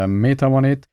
می توانید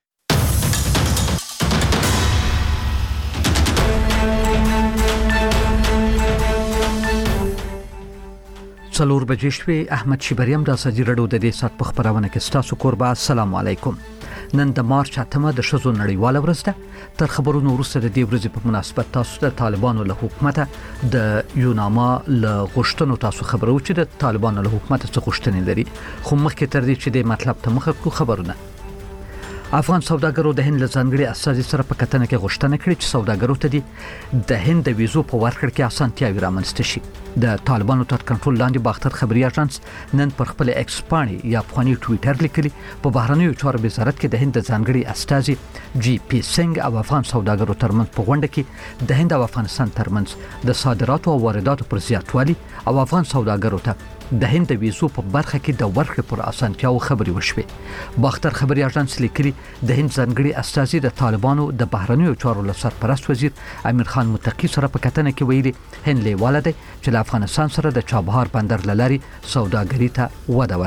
څلور بجې شوې. احمد شیبریم د ازادي راډیو د دې سات په خبرونه کې ستاسو قربا. السلام علیکم. نن د مارچ 8 د ښځو نړیواله ورځ ده. تر خبرونو وروسته د دې ورځې په مناسبت تاسو د طالبانو له حکومت د یوناما له غوښتنو تاسو خبرو چې د طالبانو له حکومت څخه غوښتنې لري. خو مخکې تر دې چې د مطلب ته مخه کړو خبرونه. افغان سوداګرو د هند له ځانګړي استازي سره په کتنه کې غوښتنه کړې چې سوداګرو ته د هند د ویزو په ورکړه کې اسانتیاوې رامنځته شي. د طالبانو تر کنټرول لاندې باختر خبري اژانس نن پر خپل ایکس باندې یا افغاني ټوئیټر لیکلي په بهرنیو چارو وزارت کې د هند د ځانګړي استازي جی پی سنگ او افغان سوداګرو ترمنځ په غونډه کې د هند او افغانستان ترمنځ د صادراتو او وارداتو پر زیاتوالي او افغان سوداګرو ته د هند د ویزو په برخه کې د ورکړې پر اسانتیاو خبري وشوه. باختر خبري اژانس لیکلي د هند ځانګړي استازي د طالبانو د بهرنیو چارو له سرپرست وزیر امیر خان متقی سره په کتنه کې ویلي هند لیواله دی چې له افغانستان سره د چابهار بندر لاري سوداګري ته وده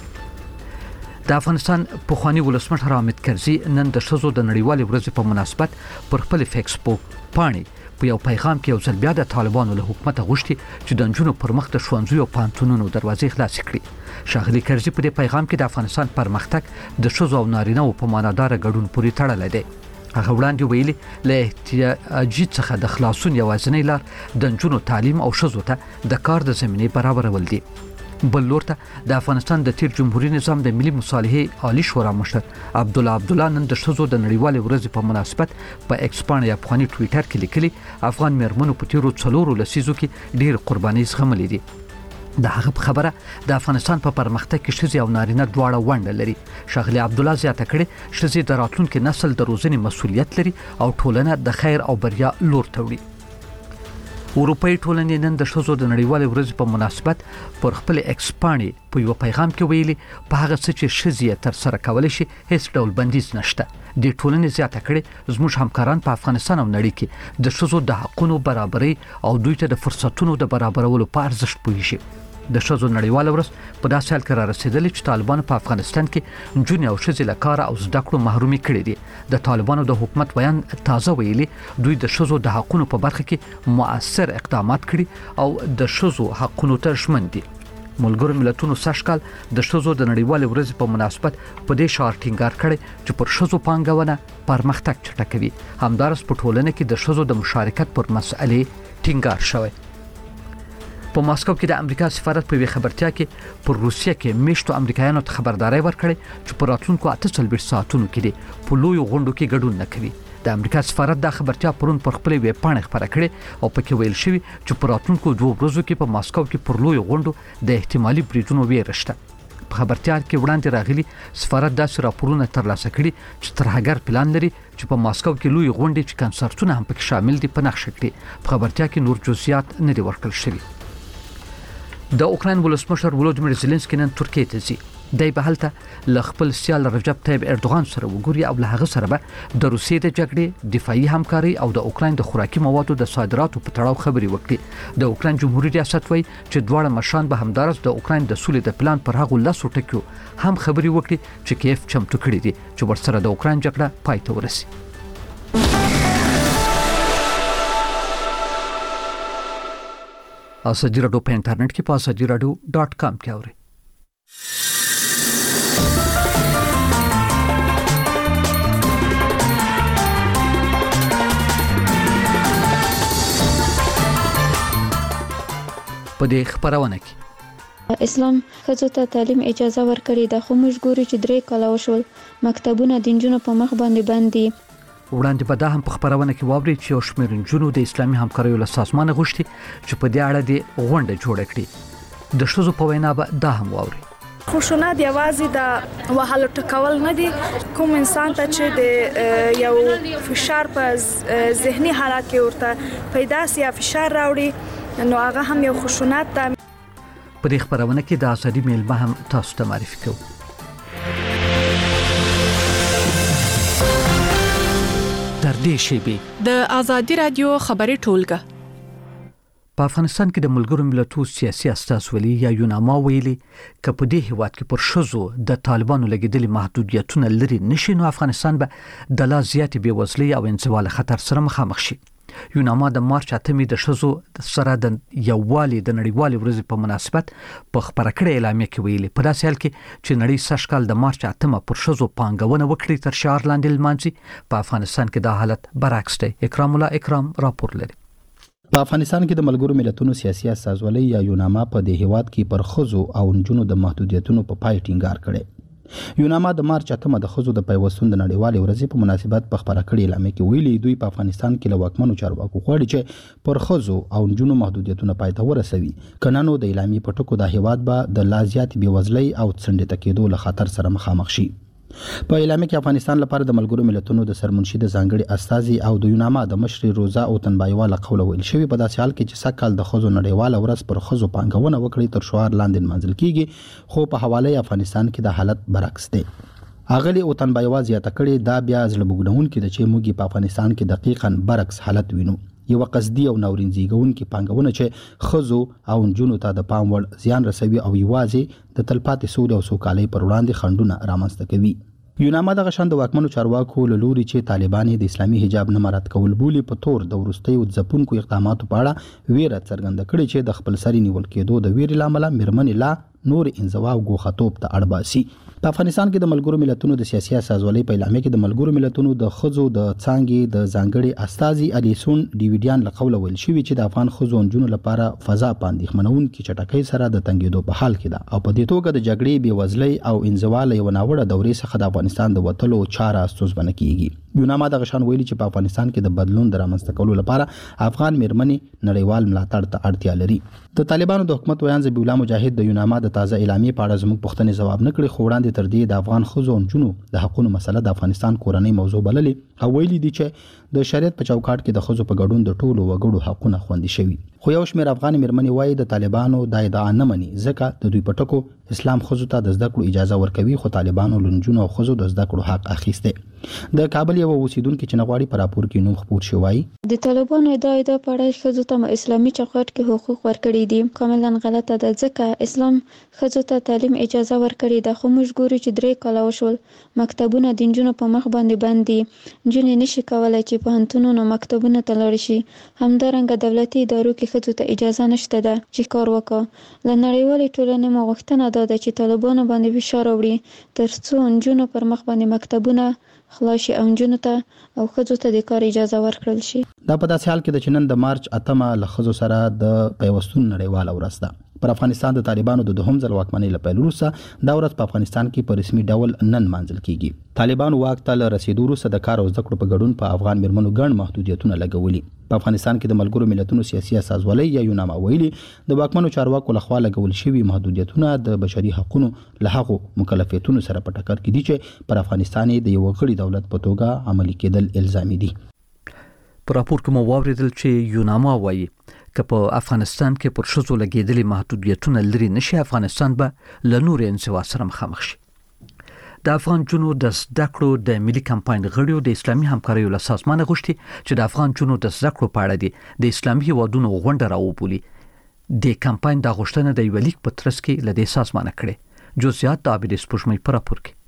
ورکړي. د افغانستان پخوانی ولسمشر حامد کرزي نن د ښځو د نړیوالې ورځې په مناسبت پر خپل فیسبوک باندې په یو پیغام کې یو ځل بیا د طالبانو له حکومت غوښتي چې د نجونو پر مخ د ښوونځیو او پوهنتونونو دروازې خلاص کړي. ښاغلي کرزي په دې پیغام کې د افغانستان پرمختګ د ښځو او نارینه‌و په معنادار ګډون پورې تړلی دی. هغه وړاندې ویلي له احتیاجي څخه د خلاصون یوازینۍ لار د نجونو تعلیم او ښځو ته د کار د زمینې برابرول دي. بل لور ته د افغانستان د تیر جمهوریت نظام د ملي مصالحې عالی شورا مشر عبدالله نن د ښځو د نړیوالې ورځې په مناسبت په ایکس باندې یا افغاني ټوئیټر کې لیکلي افغان میرمنو په تیرو 4 لسیزو کې ډیر قرباني زغملې دي. د هغه خبره د افغانستان په پرمختګ کې ښځې او نارینه دواړه ونډه لري. ښاغلي عبدالله زیاته کړې ښځې د راتلونکي نسل د روزنې مسؤلیت لري او ټولنه د خیر او بریا لور ته وړي. اروپאי ټولنې نن د ښځو د نړیوالې ورځې په مناسبت پر خپل ایکس باندې په یو پیغام کې ویلي په هغه څه چې ښځې تر سره کولای شي هیڅ ډول بندیز نشته. د ټولنې زیاته کړې زموږ همکاران په افغانستان او نړۍ کې د ښځو د حقونو برابرۍ او دوی ته د فرصتونو د برابرولو په ارزښت پوهیږي. د ښځو نړیواله ورځ په داسې حال کې را رسیدلې چې طالبانو په افغانستان کې نجونې او ښځې له کار او زده کړو محرومي کړي دي. د طالبانو د حکومت بیان تازه ویلي دوی د ښځو د حقونو په برخه کې مؤثر اقدامات کړي او د ښځو حقونو ته ژمن دي. ملګرو ملتونو سږکال د ښځو د نړیوالې ورځې په مناسبت په دې شعار ټینګار کړی چې پر ښځو پانګونه پرمختګ چټکوي. همدارس په ټولنه کې د ښځو د مشارکت پر مسئلې ټینګار شوی. په ماسکو کې د امریکا سفارت په خبرتیا کې پر روسیه کې میشتو امریکایانو ته خبرداري ورکړې چې پر راتلونکو 48 ساعتونو کې د پلوي غونډو کې ګډون نه کوي. د امریکا سفارت د خبرتیا پرون پر خپل ویب پاڼه خبره کړې او پکې ویل شوی چې پر راتلونکو 2 ورځو کې په ماسکو کې پر لوی غونډو د احتمالي بریدونو ویره شته. په خبرتیا کې وړاندې راغلي سفارت داسې راپورونه ترلاسه کړي چې ترهګر پلان لري چې په ماسکو کې لوی غونډې چې کنسرتونه هم پکې شامل دي په نقشه کړي. په خبرتیا کې نور جزئیات نه دي ورکړل شوي. د اوکراین ولسمشر ولودیمیر زيلنسکي نن ترکیه ته ځي. دی به هلته له خپل سیال رجب طیب اردوغان سره وګوري او له هغه سره به د روسیې د جګړې دفاعي همکاري او د اوکراین د خوراکي موادو د صادراتو په تړاو خبري وکړي. د اوکراین جمهوریت ریاست وایي چې دواړه مشران به همدارس د اوکراین د سولې د پلان پر هغو لاسو ټکیو هم خبري وکړي چې کیف چمتو کړي دي چې ورسره د اوکراین جګړه پای ته ورسي. ازادي راډیو په انټرنیټ کې په azadiradio.com کې اورئ. په دې خبرونه کې اسلام ښځو ته تعلیم اجازه ورکړې ده خو موږ ګورو چې 3 کاله وشول مکتبونه د نجونو په مخ باندې بند دي. وړاندې به دا هم په خبرونه کې واوري چې یو شمېر نجونو د اسلامي همکاریو له سازمانه غوښتي چې په دې اړه د غونډه جوړه کړي. د ښځو په وینا به دا هم واوري. خشونت یوازې د وهلو ټکول نه دي. کوم انسان ته چې د یو فشار په ذهني حالت کې ورته پیدا سي یا فشار راوړي نو هغه هم یو خشونت ده. په دې خبرونه کې د ازادي میلمه هم تاسو ته معرفي کوو. در دې شیبې د ازادي رادیو خبري ټولګه په افغانستان کې د ملګرو ملتونو سیاسي استازولي یا یوناما ویلي چې په دې هیواد کې پر شذو د طالبانو لګیدلي محدودیتونه لري نشي نو افغانستان به د لا زیات بیوزلۍ او انزوا خطر سره مخامخ شي. یوناما د مارچ 8 د شذو سره د یووالي د نړیوالې ورځې په مناسبت په خبره کړې اعلامیه کې ویلي په داسې حال کې چې نړۍ سږکال د مارچ 8 پر شذو پانګونه وکړي تر شعار لاندې لمانځي په افغانستان کې دا حالت برعکس دی. اکرام الله اکرام راپور لري. په افغانستان کې د ملګرو ملتونو سیاسي استازولۍ یا یوناما په دې هیواد کې پر ښځو او نجونو د محدودیتونو په پای ټینګار کړی. یوناما د مارچ 8 د ښځو د پیوستون د نړیوالې ورځې په مناسبت په خبره کړې اعلامیه کې ویلي دوی په افغانستان کې له واکمنو چارواکو غواړي چې پر ښځو او نجونو محدودیتونه پای ته ورسوي کنه نو د اعلامیې په ټکو د هیواد به د لا زیات بیوزلۍ او څنډې کېدو له خطر سره مخامخ شي. په اعلامیه کې افغانستان لپاره د ملګرو ملتونو د سرمنشي د ځانګړي استازي او د یوناما د مشر روزا او تنبایوا له قوله ویل شوی په داسې حال کې چې سږکال د ښځو نړیواله ورځ پر ښځو پانګونه وکړي تر شعار لاندې منځل کیږي خو په حواله افغانستان کې د حالت برعکس دی. اغلی او تنبایوا زیاته کړي دا بیا زړه بوګډونکي د چې موږ په افغانستان کې دقیقاً برعکس حالت وینو. یو قصدي او ناورین زیږونکي پانګونه چې ښځو او نجونو ته د پام وړ زیان رسوي او یوازې د تلپاتې سولې او سوکالۍ پر وړاندې خنډونه رامنځته کوي. یوناما د غشن د واکمنو چارواکو له لوري چې طالبان د اسلامي حجاب نه مراعات کول بولی په تور د وروستیو ځپونکو اقداماتو په اړه ویره څرګنده کړې چې د خپل سری نیول کېدو د ویرې لامل میرمنې لا نور انزوا او ګوښتوب ته اړ باسي. په افغانستان کې د ملګرو ملتونو د سیاسي استازولۍ په اعلامیه کې د ملګرو ملتونو د ښځو د څانګې د ځانګړي استازي الیسون ډیویډیان له قوله ویل شوی چې د افغان ښځو او نجونو لپاره فضا باندې خمنونکي چټکۍ سره د تنګېدو په حال کې ده او په دې توګه د جګړې بیوزلۍ او انزوا له یو ناوړه دورې څخه د افغانستان د وټلو چاره ستونزمنه کیږي. یوناما د غشان ویلي چې په افغانستان کې د بدلون د رامنځته کولو لپاره افغان میرمنې نړیوال ملاتړ ته اړتیا لري. د طالبانو د حکومت ویان ذبیح الله مجاهد د یوناما د تازه اعلامیې په اړه زموږ پوښتنې ځواب نه کړي خو وړاندې تر دې د افغان ښځو او نجونو د حقوقو مسله د افغانستان کورنۍ موضوع بللې او ویلي دي چې د شریعت په چوکاټ کې د ښځو په ګډون د ټولو وګړو حقوقونه خوندي شوي. خو یو شمېر افغان میرمنې وایي د طالبانو د ادعا نه مني ځکه د دوی په ټکو اسلام ښځو ته د زده کړو اجازه ورکوي خو طالبانو له نجونو او ښځو د زده کړو حق اخیسته. د کابل یو اوسیدونکو چې نغواړي په راپور کې نوم خپور شوی د طالبانو ادعا په اړه ښځو ته اسلامي چوکاټ کې حقوق ورکړي دي کاملا غلطه ده ځکه اسلام ښځو ته تعلیم اجازه ورکړي ده خو موږ ګورو چې 3 کاله وشول مکتبونه د نجونو په مخ باندې بند دي. نجونې نشي کولای چې پوهنتونونو مکتبونه ته لاړ شي. همدارنګه دولتي ادارو کې ښځو ته اجازه نشته ده چې کار وکړي. له نړیوالې ټولنې مو غوښتنه ده چې طالبانو باندې فشار راوړي ترڅو نجونو پر مخ باندې مکتبونه خلاص او نجونو ته او ښځو ته د کار اجازه ورکړل شي. دا په داسې حال کې د چنن د مارچ 8 له ښځو سره د پیوستون نړیواله ورځ ده. پر افغانستان د طالبانو د دوهم ځل واکمنۍ له پیل وروسته دا ورځ په افغانستان کې په رسمي ډول نن مانځل کیږي. طالبانو واک ته له رسیدو وروسته د کار او زده کړو په ګډون په افغان میرمنو ګڼ محدودیتونه لګولي. په افغانستان کې د ملګرو ملتونو سیاسي استازولۍ یا یوناما ویلي د واکمنو چارواکو لخوا لګول شوي محدودیتونه د بشري حقوقو له هغو مکلفیتونو سره په ټکر کې دي چې پر افغانستان د یو غړي دولت په توګه عملي کېدل الزامي دي. په راپور کې مو واوریدل چې یوناما وایي که په افغانستان کې پر ښځو لګیدلي محدودیتونه لري نشي افغانستان به له نور انزوا سره مخامخ شي. د افغان جنو د زده کړو د ملي کمپاین غړیو د اسلامي همکاریو له سازمانه غوښتي چې د افغان جنو د زده کړو په اړه د اسلامي هیوادونو غونډه راوبولي. د کمپاین د غوښتنه د یو لیک په ترڅ کې له دې سازمانه کړي. جزئیات د عابد سپوږمۍ په راپور کې.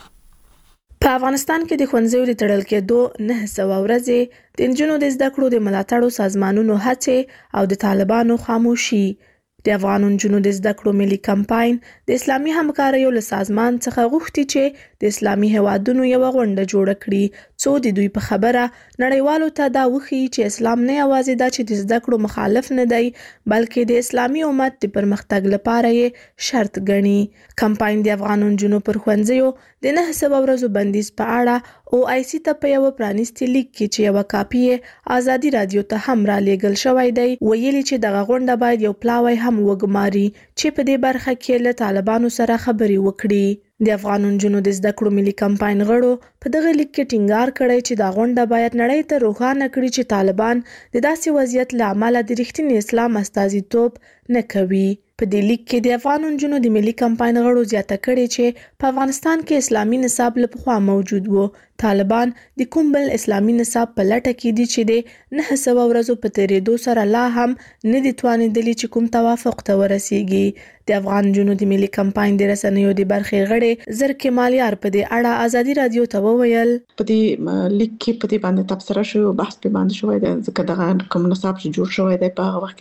په افغانستان کې د ښوونځیو د تړل کېدو 900 ورځې د نجونو د زده کړو د ملاتړو سازمانونو هڅې او د طالبانو خاموشي. د افغان نجونو د زده کړو ملي کمپاین د اسلامي همکاریو له سازمان څخه غوښتي چې د اسلامي هیوادونو یو غونډه جوړه کړي څو د دوی په خبره نړیوالو ته دا وښيي چې اسلام نه یوازې دا چې د زده کړو مخالف نه دی بلکې د اسلامي امت د پرمختګ لپاره یې شرط ګڼي. کمپاین د افغان نجونو پر ښوونځیو د 900 ورځو بندیز په اړه OIC ته په یو پرانیستي لیک کې چې یو کاپی آزادي رادیو ته هم را لېږل شوی دی ویلي چې دغه غونډه باید یو پلاوی هم وګماري چې په دې برخه کې له طالبانو سره خبرې وکړي. د افغان نجونو د زده کړو ملي کمپاین غړو په دغه لیک کې ټینګار کړی چې دا غونډه باید نړۍ ته روښانه کړي چې طالبان د داسې وضعیت له امله د رښتیني اسلام استازیتوب نه کوي. په دې لیک کې د افغان نجونو د ملي کمپاین غړو زیاته کړې چې په افغانستان کې اسلامي نصاب لپاره موجود وو. طالبان د کوم بل اسلامي نصاب په لټه کې دي چې د 900 ورځو په تیریدو سره لا هم نه دي توانیدلي چې کوم توافق ته ورسیږي. د افغان نجونو د ملي کمپاین د رسنیو د برخې غړي زرکې مالیار په دې اړه ازادي رادیو ته وویل په دې لیک کې په دې باندې تبصره شوی بحث په باندې شوی دی ځکه دغه کوم نصاب چې جوړ شوی دی په هغه وخت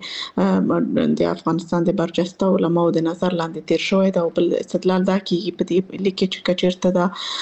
کې د افغانستان د برجسته علماء د نظر لاندې تیر شوی دی او بل استدلال دا کیږي په دې لیک کې چې کچیرته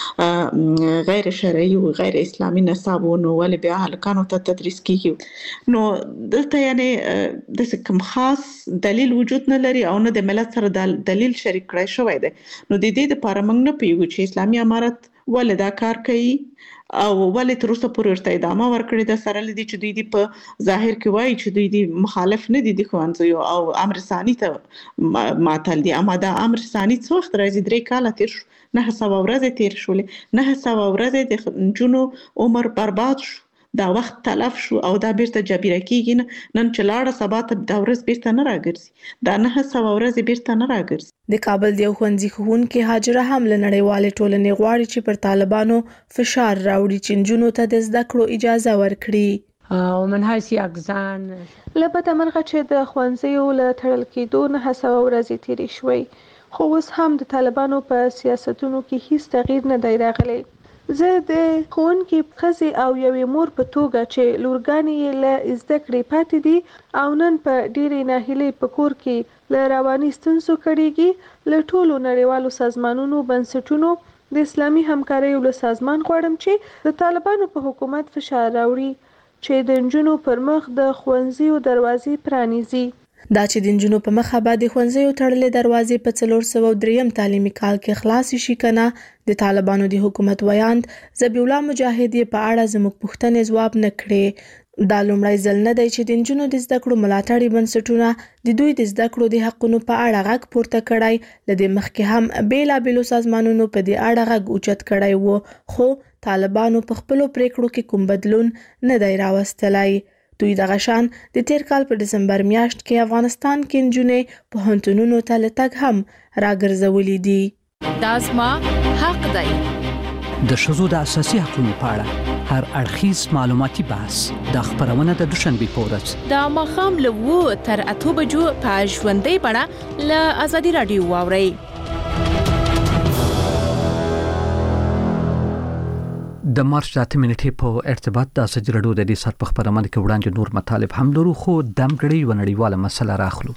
دا غیر شرعي او غیر اسلامي نصاب ونه ولې بیا هلکانو ته تدریس کیږي. نو دلته یعنی د کوم خاص دلیل وجود نه لري او نه د ملت سره د دلیل شریک کړی شوی دی. نو د دې لپاره موږ نه پیو چې اسلامي امارت ولې دا کار کوي او ولې تر اوسه پورې ورته ادامه ورکړې ده سره لدی چې دوی په ظاهر کې وایي چې دوی مخالف نه دي د ښوونځیو او امر ثاني ته معطل دي. اما دا امر ثاني څو وخت راځي 3 کاله تیر شو 900 ورځې تیر شولې 900 ورځې د نجونو عمر برباد شو دا وخت تلف شو او دا بیرته جبیره کیږي نن چې لاړه سبا ته دا ورځ بیرته نه راګرځي دا 900 ورځې بیرته نه راګرځي. د کابل د ښوونځي ښوونکي هاجره هم له نړیوالې ټولنې غواړي چې پر طالبانو فشار راوړي چې نجونو ته د زده کړو اجازه ورکړي. ومن حيث أقزان لبته مرغه چې د ښوونځیو له تړل کېدو 900 ورځې تیرې شوې خو اوس هم د طالبانو په سیاستونو کې هیڅ تغییر نه دی راغلی. زه د ښوونکي ښځې او یوې مور په توګه چې لورګانې یې له زده کړې پاتې دي او نن په ډېرې ناهیلۍ په کور کې له رواني ستونزو کړېږي له ټولو نړیوالو سازمانونو بنسټونو د اسلامي همکاریو له سازمان غواړم چې د طالبانو په حکومت فشار راوړي چې د نجونو پر مخ د ښوونځیو دروازې پرانیزي. دا چې د نجونو په مخه به د ښوونځیو تړلې دروازې په 403 تعلیمي کال کې خلاص شي کنه د طالبانو د حکومت ویاند ذبیح الله مجاهد په اړه زموږ پوښتنې ځواب نه کړي. دا لومړی ځل نه دی چې د نجونو د زده کړو ملاتړي بنسټونه د دوی د زده کړو د حقونو په اړه غږ پورته کړی. لدې مخکې هم بیلابېلو سازمانونو په دې اړه غږ اوچت کړی وو خو طالبانو په خپلو پریکړو کې کوم بدلون نه دی راوستلی. دوی دغه شان د تیر کال په دسمبر میاشت کې افغانستان کې نجونې پوهنتونونو ته لټګ هم راګرځولې دي. دا زما حق دی. د ښځو د اساسي حقوقو په اړه هر اړخیز معلوماتي بحث د خبرونه د دوشنبه په ورځ د ماښام له 2 تر 8 بجو په ژوندۍ بڼه له ازادي رادیو واورئ. د مارچ 8 منټې په ارتباط د ازادي رادیو د دې سات په خبرونه کې وړاندې نور مطالب هم درو خو دمګړی ونړیواله مسله راخلو.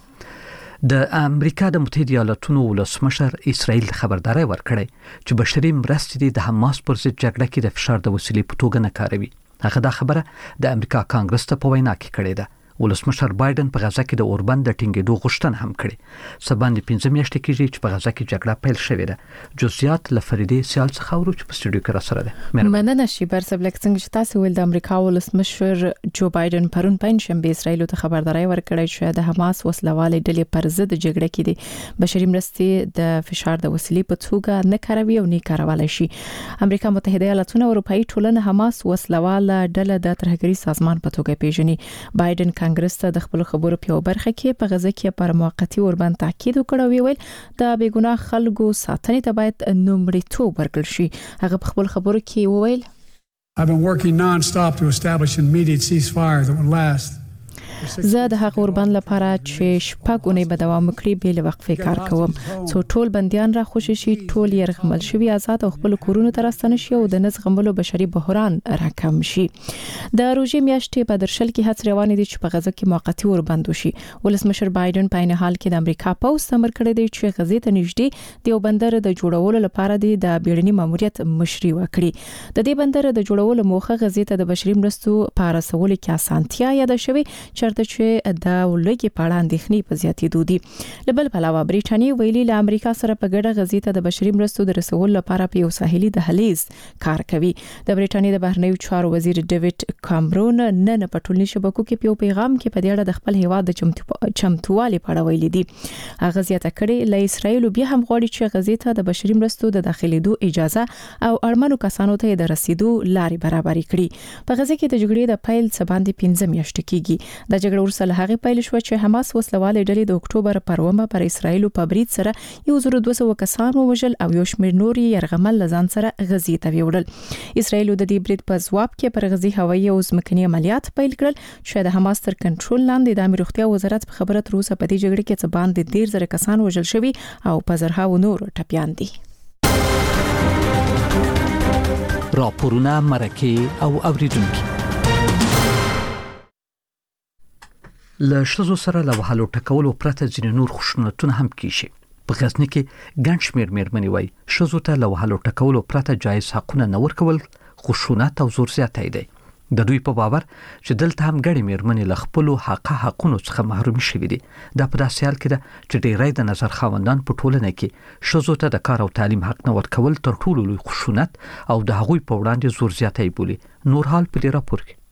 د امریکا د متحده ایالاتونو ولسمشر اسرائیل خبرداري ورکړې چې بشري مرستې د حماس پر ضد جګړه کې د فشار د وسیلې په توګه نه کاروي. هغه دا خبره د امریکا کانګرس ته په وینا کې کړې ده. ولسمشر بایدن په غزا کې د اوربند د ټینګېدو غوښتنه هم کړې. سباندې 15 میاشتې کېږي چې په غزا کې جګړه پیل شوې ده. جزئیات لفریدې سیال څخه ورو چې په سټوډیو کې را سره ده. مننه شیبر سبلک څنګه چې تاسو ول د امریکا ولسمشر جو بایدن پرون پنځشنبه اسرائیل ته خبرداري ورکړې چې د حماس وسلوالې ډلې پر ضد جګړه کې دي بشري مرستې د فشار د وسیلې په توګه نه کاروي او نه کارولای شي. امریکا متحده ایالاتونه او اروپאי ټولنه حماس وسلواله ډله د ترهګري سازمان په توګه پیژني. بایدن کانګرس ته د خپل خبرو په برخه کې په غزا کې پر موقتی اوربند تاکید وکړ او ویل د بیګناه خلکو ساتنې ته باید نومړیتوب ورکړل شي. هغه په خپل خبرو کې وویل I've been working non-stop to establish an immediate ceasefire that would last. زه د هغه اوربند لپاره چې شپږونې به دوام وکړي به له وقفې کار کوم څو ټول بنديان را خوشی شي ټول يرغمل شوی آزاد او خپل کورونو ته راستنه شي او د نزغملو بشري بحران راکم شي. د روژې میاشتې په درشل کې هڅې روانې دي چې په غزا کې موقتی اوربند وشي. ولسمشر بایدن په عین حال کې د امریکا پوز امر کړی دی چې غزې ته نږدې د یو بندر د جوړولو لپاره د بیړني ماموریت مشري وکړي. د دې بندر د جوړولو موخه غزې ته د بشري مرستو په رسولو کې اسانتیا یاد شوی چرته چې د ولګي په اړه اندېښنې په زیاتېدو دي. لبل علاوه بریټانیا ویلي له امریکا سره په ګډه غزې ته د بشري مرستو د رسولو لپاره په یو ساحلي دهلیز کار کوي. د بریټانیا د بهرنیو چارو وزیر ډیوډ کامرون نن په ټولنیزو شبکو کې په پیغام کې په دې اړه د خپل هیواد د چمتووالي په اړه ویلي دي. هغه زیاته کړي له اسرائیل بیا هم غواړي چې غزې ته د بشري مرستو د داخليدو اجازه او اړمنو کسانو ته د رسیدو لارې برابرې کړي. په غزې کې د جګړې د پیل څخه باندې 15 میاشتې کېږي. د جګړې وروسته له هغې پیل شو چې حماس وسلواله ډلې د اکتوبر پر 1 پر اسرایل په برید سره 1200 کسان ووژل او یو شمېر نور يرغمل لزان سره غزي ته ویوړل. اسرایل د دې برید په ځواب کې پر غزي هوایي او ځمکني عملیات پیل کړل چې د حماس تر کنټرول لاندې د امیر روغتیا وزارت په خبره تر اوسه په دې جګړه کې څه باندې 10,000 کسان وژل شوي او په زرهاو نور ټپيان دي. راپورونه مرکه او اوریدونکو له شذو سره له وهلو ټکولو پرته ځینې نور خشونتونه هم کیږي. په غزنی کې ګڼ شمېر مېرمنې وایي شذو ته له وهلو ټکولو پرته جایز حقونه نه ورکول خشونت او زور زیاتی دی. د دوی په باور چې دلته هم ګڼې مېرمنې له خپلو حقونو څخه محروم شوي دي. دا په داسې حال کې ده چې ډېری د نظر خاوندان په ټولنه کې شذو ته د کار او تعلیم حق نه ورکول تر ټولو لوی خشونت او د هغوی په وړاندې زور زیاتی بولي. نور حال په دې راپور کې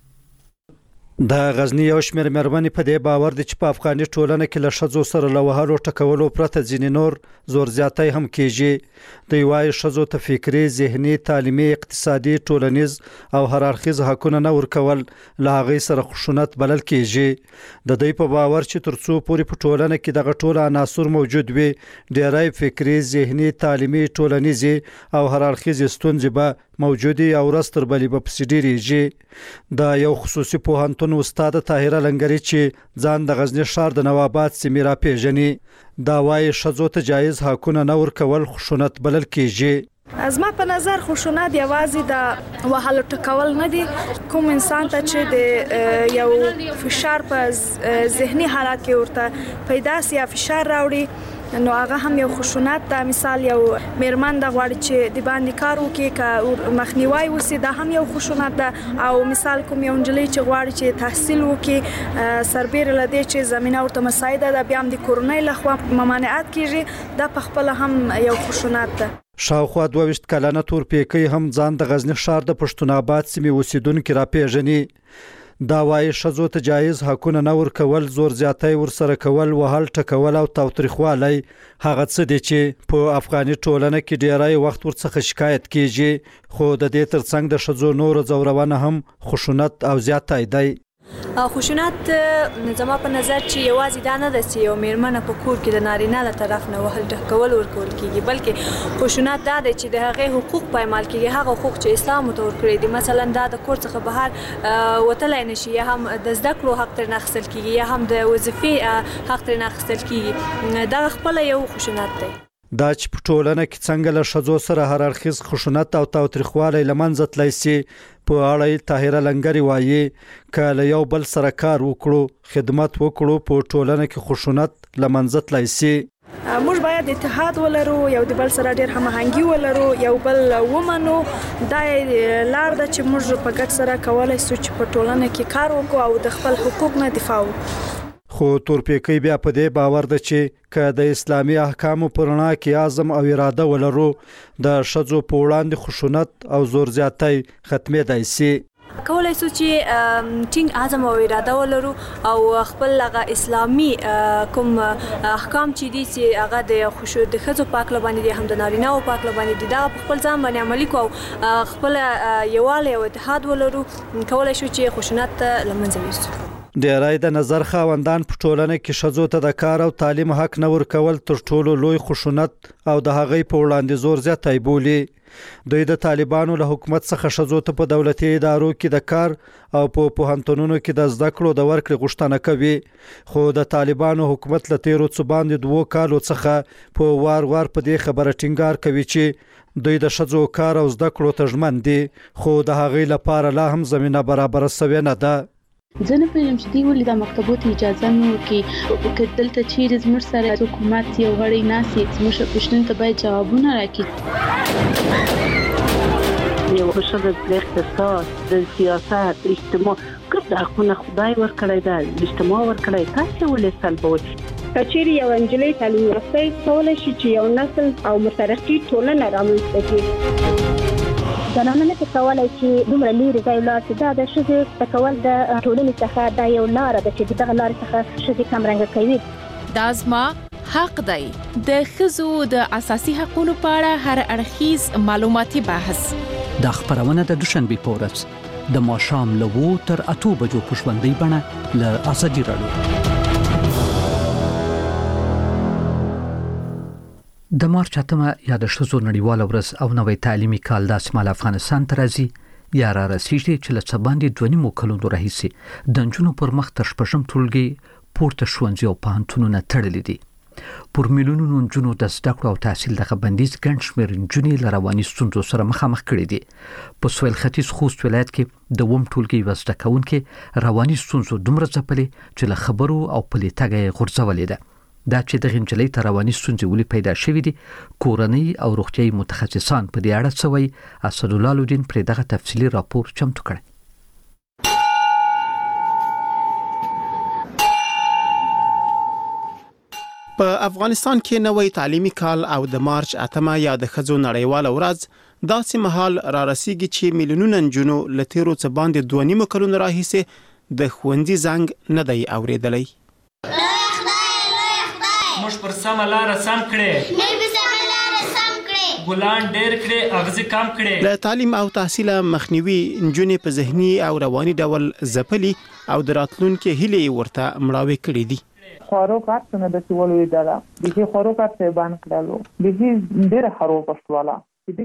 د غزنی یو شمېر مېرمنې په دې باور دي چې په افغاني ټولنه کې له ښځو سره له وهلو ټکولو پرته ځینې نور زور زیاتی هم کیږي. دوی وايي ښځو ته فکري، ذهني، تعلیمي، اقتصادي، ټولنیز او هر اړخیز حقونه نه ورکول له هغې سره خشونت بلل کیږي. د دوی په باور چې ترڅو پورې په ټولنه کې دغه ټول عناصر موجود وي ډېری فکري، ذهني، تعلیمي، ټولنیزي او هر اړخیز ستونزې به موجودي او رستر بلی په پسې ډېریږي. دا یو خصوصي پوهنتون استاد طاهره لنګري چې ځان د غزنی ښار د نواباد سیمې را پیژني دا وايي ښځو ته جایز حقونه نه ورکول خشونت بلل کیږي. از ما په نظر خشونت یوازې د وهلو ټکول نه دي. کوم انسان ته چې د یو فشار په ذهني حالت کې ورته پیدا سي یا فشار راوړي نو هغه هم یو خشونت ده. مثال یو مېرمن د غواړي چې د باندې کار وکړي که مخنیوي وسی دا هم یو خشونت ده. او مثال کوم یو نجلۍ چې غواړي چې تحصیل وکړي سربېره له دې چې زمينه ورته مساعده ده بیا هم د کورنۍ لخوا ممانعت کیږي دا په خپل هم یو خشونت ده. شاوخوا 22 کلنه تورپیکی هم ځان د غزنی ښار د پښتون آباد سیمې اوسیدونکو را پیژني. دا وايي ښځو ته جایز حقونه نه ورکول، زور زیاتی ورسره کول، وهل ټکول او تاوتریخوالی هغه څه دي چې په افغاني ټولنه کې ډیری وخت ورڅخه شکایت کیږي. خو د دې ترڅنګ د ښځو نور ځورونه هم خشونت او زیاتی دی. خشونت زما په نظر چې یوازې دا نه ده چې یو مېرمنه په کور کې د نارینه له طرف نه وهل ټکول ورکول کیږي بلکې خشونت دا دی چې د هغې حقوق پایمال کیږي هغه حقوق چې اسلام ورته ورکړي دي. مثلا دا د کور څخه بهر وتلی نشي یا هم د زده کړو حق ترې نه اخیستل کیږي یا هم د وظیفې حق ترې نه اخیستل کیږي. دا خپله یو خشونت دی. دا چې په ټولنه کې څنګه له ښځو سره هر اړخیز خشونت او تاوتریخوالی له منځه تللی سي په اړه طاهره لنګري وایي که له یو بل سره کار وکړو، خدمت وکړو، په ټولنه کې خشونت له منځه تللی سي. موږ باید اتحاد ولرو، یو د بل سره ډېر هماهنګي ولرو، یو بل ومنو. دا لار ده چې موږ په ګډ سره کولی سو چې په ټولنه کې کار وکړو او د خپل حقوق نه دفاع وکړو. خو تورپیکی بیا په دې باور ده چې که د اسلامي احکامو په رڼا کې عزم او اراده ولرو د ښځو په وړاندې خشونت او زور زیاتی ختمېدای سي. کولای سو چې ټینګ عزم او اراده ولرو او خپل هغه اسلامي کوم احکام چې دي چې هغه د ښځو په هکله باندې دي هم د نارینه‌و په هکله باندې دي دا په خپل ځان باندې عملي کړو او خپل یووالی او اتحاد ولرو کولای شو چې خشونت له منځه یوسو. ډیری د نظر خاوندان په ټولنه کې ښځو ته د کار او تعلیم حق نه ورکول تر ټولو لوی خشونت او د هغې په وړاندې زور زیاتی بولي. دوی د طالبانو له حکومت څخه ښځو ته په دولتي ادارو کې د کار او په پوهنتونونو کې د زده کړو د ورکړې غوښتنه کوي. خو د طالبانو حکومت له تیرو څه باندې 2 کالو څخه په وار په دې خبره ټینګار کوي چې دوی د ښځو کار او زده کړو ته ژمن دي خو د هغې لپاره لا هم زمینه برابره سوې نه ده. زه نه پوهیږم چې دوی ولې د مکتبو ته اجازه نه ورکوي. که دلته چیرې زموږ سره حکومت یو غړی ناست وي زموږ پوښتنو ته باید جوابونه راکړي. یو ښځه د اقتصاد، د سیاست، اجتماع ګډ حقونه خدای ورکړی ده، اجتماع ورکړی، تاسې ولې سلبوئ؟ که چیرې یو نجلۍ تعلیم یافته کولی شي چې یو نسل او مترقي ټولنه رامنځته کړي. زنانه نه کولای چې دومره لري ځای لاړ شي. دا د ښځې تکول د ټولنې څخه دا یو لاره ده چې دغه لارې څخه ښځې کمرنګه کوي. دا زما حق دی. د ښځو د اساسي حقوقو په اړه هر اړخیز معلوماتي بحث دا خبرونه د دوشنبه په ورځ د ماښام له 2 تر 8 بجو په ژوندۍ بڼه له ازادي راډیو. د مارچ 8 یا د ښځو نړیواله ورځ او نوې تعلیمي کال د شمال افغانستان ته راځي یا را رسیږي چې له څه باندې 2.5 کلونو راهیسې د نجونو پر مخ تر شپږم ټولګي پورته ښوونځي او پوهنتونونه تړلي دي. پر میلیونونو نجونو د زده کړو او تحصیل دغه بندیز ګڼ شمېر نجونې له رواني ستونزو سره مخامخ کړي دي. په سویل ختیځ خوست ولایت کې د وم ټولګي یوه زده کوونکې رواني ستونزو دومره ځپلې چې له خبرو او پلي تګه یې غورځولې ده. دا چې دغه نجلۍ ته رواني ستونزې ولې پیدا شوې دي، کورنۍ او روغتیایي متخصصان په دې اړه څه وایي، اسدالله الدین پرې دغه تفصیلي راپور چمتو کړی. په افغانستان کې نوې تعلیمي کال او د مارچ 8 یا د ښځو نړیواله ورځ داسې مهال را رسیږي چې میلیونونه نجونو له تیرو څه باندې 2.5 کلونو راهیسې د ښوونځي زنګ نه دی اورېدلی. موږ پر سمه لاره سم کړې، ګلان ډېر کړې، اغزي کم کړې. له تعلیم او تحصیل مخنیوي نجونې په ذهني او رواني ډول ځپلي او د راتلونکي هیلې ورته مړاوې کړې دي. خروق څنګه د سیولو اداره دغه خروق څه باندې کړلو دغه ډېر خروق پښتواله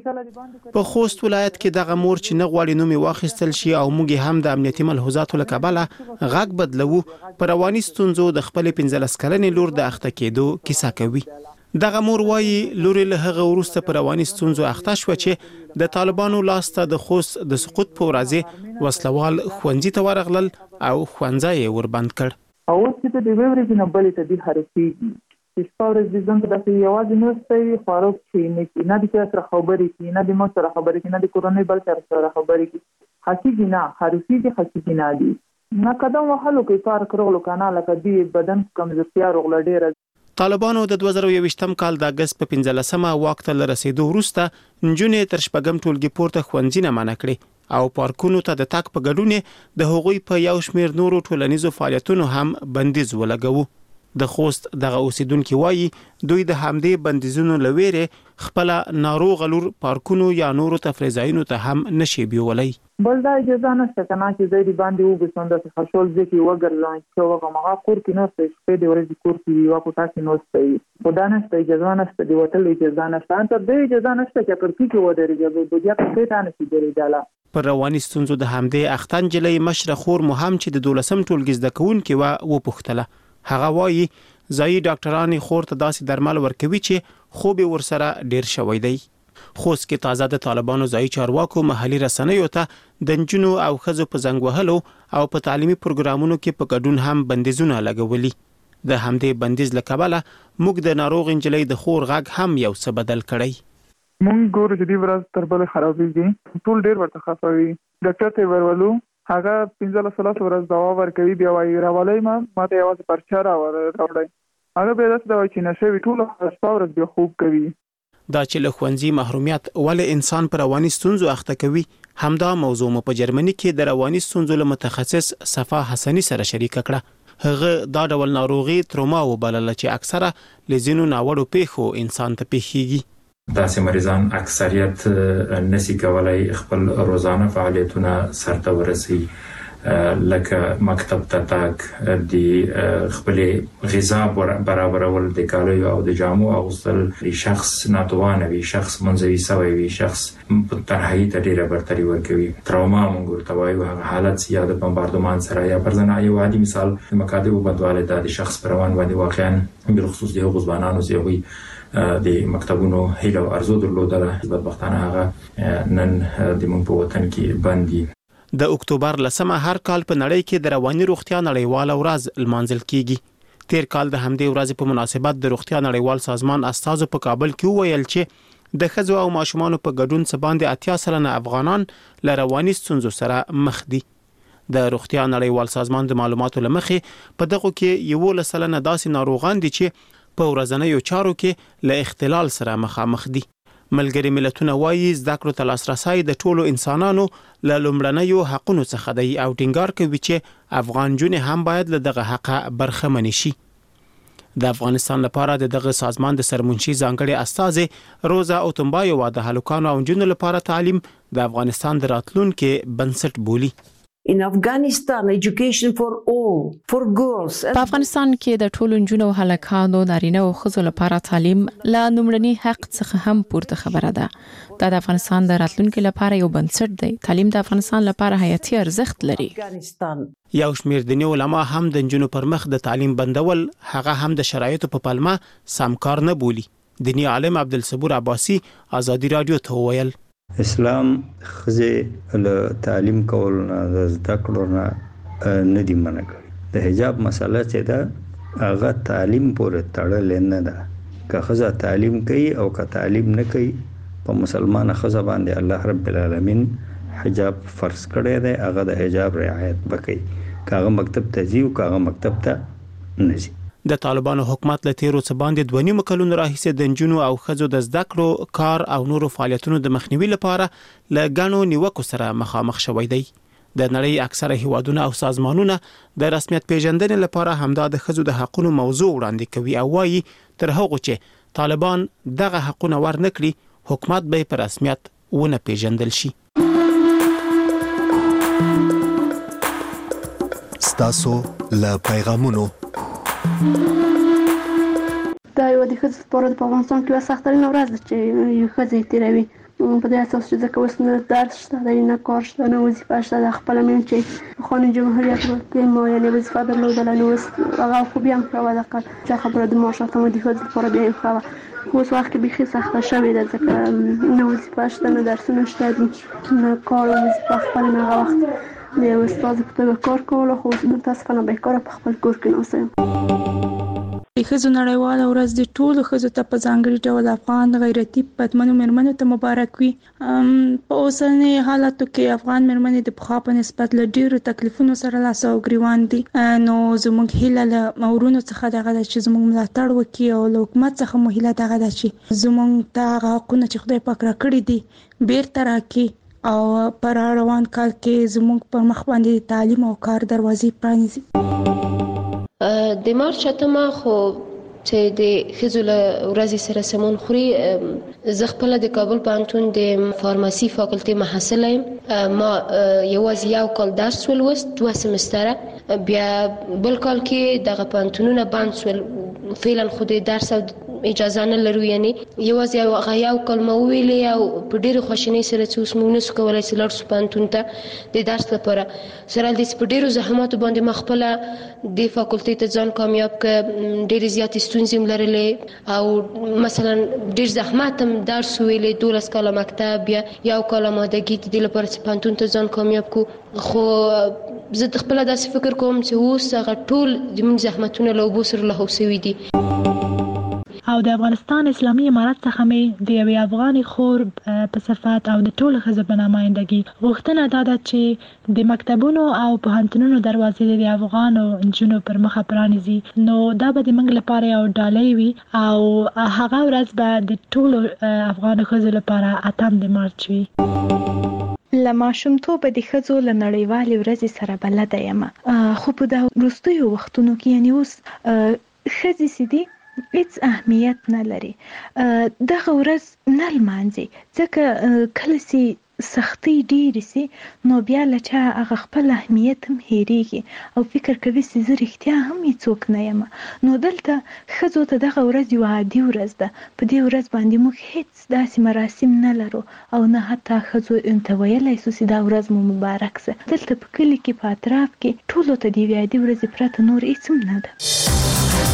په خوست ولایت کې دغه مور چې نه غواړي نوم واخیستل شي او موږ هم د امنیتي ملحوظاتو له کبله غږ بدلو پر رواني ستونزو د خپل 15 کلنې لور د اخته کېدو کیسه کوي. دغه مور وایي لور له هغه وروسته پر رواني ستونزو اخته شو چې د طالبانو لاسته د خوست د سقوط په ورځ وسلوال ښوونځي ته ورغلل او ښوونځي وربند کړ. او چې د ویورې نه بلې ته د حرفيږي چې سپورز د ځان ته د یوازې نو ستوي خاروق چې نه د سره خبرې کې نه د مو سره خبرې کې نه د کورنۍ بل سره خبرې کې حقيقي نه حرفيږي حقيقي نه دي نه قدم وهلو کې کار کړو کنه لکه دی بدن کمزورتیا رغله ډیره. طالبانو د 2023م کال د اگست په 15مه وخت له رسیدو وروسته نجونې تر شپږم ټولګي پورته ښوونځي نه منع کړې او پارکونو ته د تک په ګډون د هغوی په یو شمېر نورو ټولنیزو فعالیتونو هم بندیز ولګاوه. د خوست دغه اوسیدونکو وایي دوی د همدې بندیزونو لويره خپل ناروغ لور پارکونو یا نورو تفریح ځایونو ته هم نشي بیولای. بل دا اجازه نشته کنه چې زیری باندې وګسند چې خپل ځکه وګرځي چې هغه مغا کور کې نو څه په دې ورځ کور کې یو کوټه کې نو څه خدا نشته اجازه نشته دی وټل اجازه نشته انت به اجازه نشته چې پر کې ودرېږي به بیا په څه تانه کې درېداله. پر رواني ستونزو د همدې اختن جلې مشره خور مهم چې د 12م ټولګي زده کوونکې و پوښتله. هغه وایي ځایي ډاکټران خور ته داسې درمل ورکوي چې خوب ورسره ډیر شوی دی. خوست کې تازه د طالبانو ځایي چارواکو محلي رسنیو ته د نجونو او ښځو په زنګ وهلو او په تعلیمي پروګرامونو کې په ګډون هم بندیزونه لګولي. د همدې بندیز له کبله موږ د ناروغ نجلۍ د خور غږ هم یو څه بدل کړی. مونږ ګورو چې دی ورځ تر بل خرابېږي ټول ډیر ورته خفوي ډاکټر ته ورولو هغه 15 ورځ دوا ورکوي بیا وايي راولای ما ته یوازې پرچا راوړی هغه به داسې دوا چې نشه وی ټول ورځ بیا خوب کوي. دا چې له ښوونځي محرومیت ولې انسان پر رواني ستونزو اخته کوي همدا موضوع مو په جرمني کې د رواني ستونزو له متخصص صفا حسني سره شریک کړه. هغه دا ډول ناروغي تروما وبلله چې اکثره لزینو ناوړو پیښو انسان ته پیښیږي. داسې مریضان اکثریت نسی کولای خپل روزانه فعالیتونه سرته ورسي لکه مکتب ته تګ د خپل غذا برابرول د کالیو او د جامو اغوستل شخص ناتوانه وي شخص منځوي سوی وي شخص په تنهایی ته ډیره برتري ورکوي. تروما موږ ورته وایو هغه حالت یا د بمباردمان سره یا پرځنه یو عادي مثال د مقادیو بدواله د شخص پروان باندې واقعا بالخصوص د غزبانانو زیوي د مکتبونو هیله او ارزو درلودله بدبختانه هغه نن د مونږ په وطن کې باندې. د اکتوبر لسمه هر کال په نړۍ کې د رواني روغتیا نړیواله ورځ لمانځل کیږي. تیر کال د همدې ورځې په مناسبت د روغتیا نړیوال سازمان استازو په کابل کې وویل چې د ښځو او ماشومانو په ګډون څه باندې 80 سلنه افغانان له رواني ستونزو سره مخ دي. د روغتیا نړیوال سازمان د معلوماتو لمخې په دغه کې 11 سلنه داسې ناروغان دي چې په ورځنیو چارو کې له اختلال سره مخامخ دي. ملګری ملتونه وایي زده کړو ته لاسرسی د ټولو انسانانو له لومړنیو حقونو څخه دی او ټینګار کوي چې افغان جونې هم باید له دغه حق برخمن شي. د افغانستان لپاره دغه سازمان د سرمنشي ځانګړي استاذ روزا اوتمبایو د هلکانو او نجونو لپاره تعلیم د افغانستان د راتلونکي بنسټ بولي. In Afghanistan, education for all, for girls. په افغانستان کې د ټولو نجونو او هلکانو نارینه او ښځو لپاره تعلیم لا نومړني حق څخه هم پورته خبره ده. دا د افغانستان د راتلونکي لپاره یو بنسټ دی. تعلیم د افغانستان لپاره حیاتي ارزښت لري. یو شمېر دیني علما هم د نجونو پر مخ د تعلیم بندول هغه هم د شرایطو په پلمه سمکار نه بولي. دیني عالم عبدالصبور عباسی آزادی رادیو ته وویل اسلام خزه له تعلیم کول نه د زده کړو نه نه دی منع کړی. د حجاب مسله چې ده هغه تعلیم پورې تړلې نه ده. که خزه تعلیم کوي او که تعلیم نه کوي په مسلمان خزه باندې الله رب العالمین حجاب فرض کړی دی. هغه د حجاب رعایت وکړي. که هغه مکتب ته ځي او که هغه مکتب ته نه ځي. د طالبانو حکومت له تیرو څه باندې 2.5 کلونو راهیسې د نجونو او ښځو د زده کړو کار او نورو فعالیتونو د مخنیوي لپاره له ګڼو نیوکو سره مخامخ شوی دی. د نړۍ اکثره هیوادونه او سازمانونه د رسمیت پیژندنې لپاره همدا د ښځو د حقوقو موضوع وړاندې کوي او وايي تر هغه چې طالبان دغه حقونه ورنکړي حکومت به په رسمیت ونه پیژندل شي. ستاسو له پیغامونو دا یو د ښځو لپاره په افغانستان کې یوه سختترینه ورځ ده چې یو ښځه تېروي په دې اساس چې ځکه اوس نه درس شته دی، نه کار شته، نه وظیفه شته. د خپله میم چې پخواني جمهوریت کې ما یعنې وظیفه درلودله نو اوس هغه خوبي هم ښه وه. چې خبره د معاشات هم د ښځو لپاره بیا هم ښه وه. اوس وخت کې بیخي سخته شوې ده ځکه نه وظیفه شته، نه درسونه شته دي، نه کار او وظیفه خپل نه. هغه وخت د یو استاد په توګه کار کوله خو متاسفانه بیکاره په خپل کور کې ناسته یم. د ښځو نړیواله ورځ د ټولو ښځو ته په ځانګړي ډول افغان غیرتي پتمنو مېرمنو ته مبارک وي. په اوسني حالاتو کې افغان مېرمنې د پخوا په نسبت له ډېرو تکلیفونو سره لاس او ګریوان دي. نو زموږ هیله له ورونو څخه دغه ده چې زموږ ملاتړ وکړي او له حکومت څخه مو هیله دغه ده چې زموږ ته هغه حقونه چې خدای پاک راکړي دي بیرته راکړي او پر روان کال کې زموږ پر مخ باندې تعلیم او کار دروازې پرانیزي. د مارچ 8 خو چې د ښځو له ورځې سره سمون خوري. زه خپله د کابل پوهنتون د فارماسي فاکولټي محصله یم. ما یوازې یو کال درس ولوست، 2 سمستره. بیا بل کال کې دغه پوهنتونونه بند شول. فعلا خو د درس او اجازه نه لرو، یعنی یوازې هغه یو کلمه وویلې او په ډېرې خواشینۍ سره چې اوس موږ نشو کولی چې لاړ شو پوهنتون ته د درس لپاره. سره له دې چې په ډېرو زحماتو باندې ما خپله د فاکولټۍ ته ځان کامیاب کړ، ډېرې زیاتې ستونزې هم لرلې او مثلا ډېر زحمت هم درس وویلې، 12 کاله مکتب، بیا یو کال آمادګي د دې لپاره چې پوهنتون ته ځان کامیاب کړو. خو زه د خپله داسې فکر کوم چې اوس هغه ټول زموږ زحمتونه له اوبو سره لاهو شوي دي. او د افغانستان اسلامي امارت څخه مې د یوې افغاني خور په صفت او د ټولو ښځو په نمایندګي غوښتنه دا ده چې د مکتبونو او پوهنتونونو دروازې د افغانو نجونو پر مخه پرانیزي. نو دا به د موږ لپاره یو ډالۍ وي او هغه ورځ به د ټولو افغانو ښځو لپاره 8 د مارچ وي. له ماشومتوبه د ښځو له نړیوالې ورځې سره بلده یم، خو په دغه وروستیو وختونو کې یعنې اوس ښځې چې دي هیڅ اهمیت نه لري. دغه ورځ نه لمانځي ځکه کله چې سختۍ ډېرې سي نو بیا له چا هغه خپل اهمیت هم هېرېږي او فکر کوي چې زه رښتیا هم هېڅوک نه یم. نو دلته ښځو ته دغه ورځ یوه عادي ورځ ده. په دې ورځ باندې موږ هیڅ داسې مراسم نه لرو او نه حتی ښځو ته ویلی سو چې دا ورځ مو مبارک سه. دلته په کلي کې په اطراف کې ټولو ته د یوې عادي ورځې پرته نور هیڅ هم نه ده.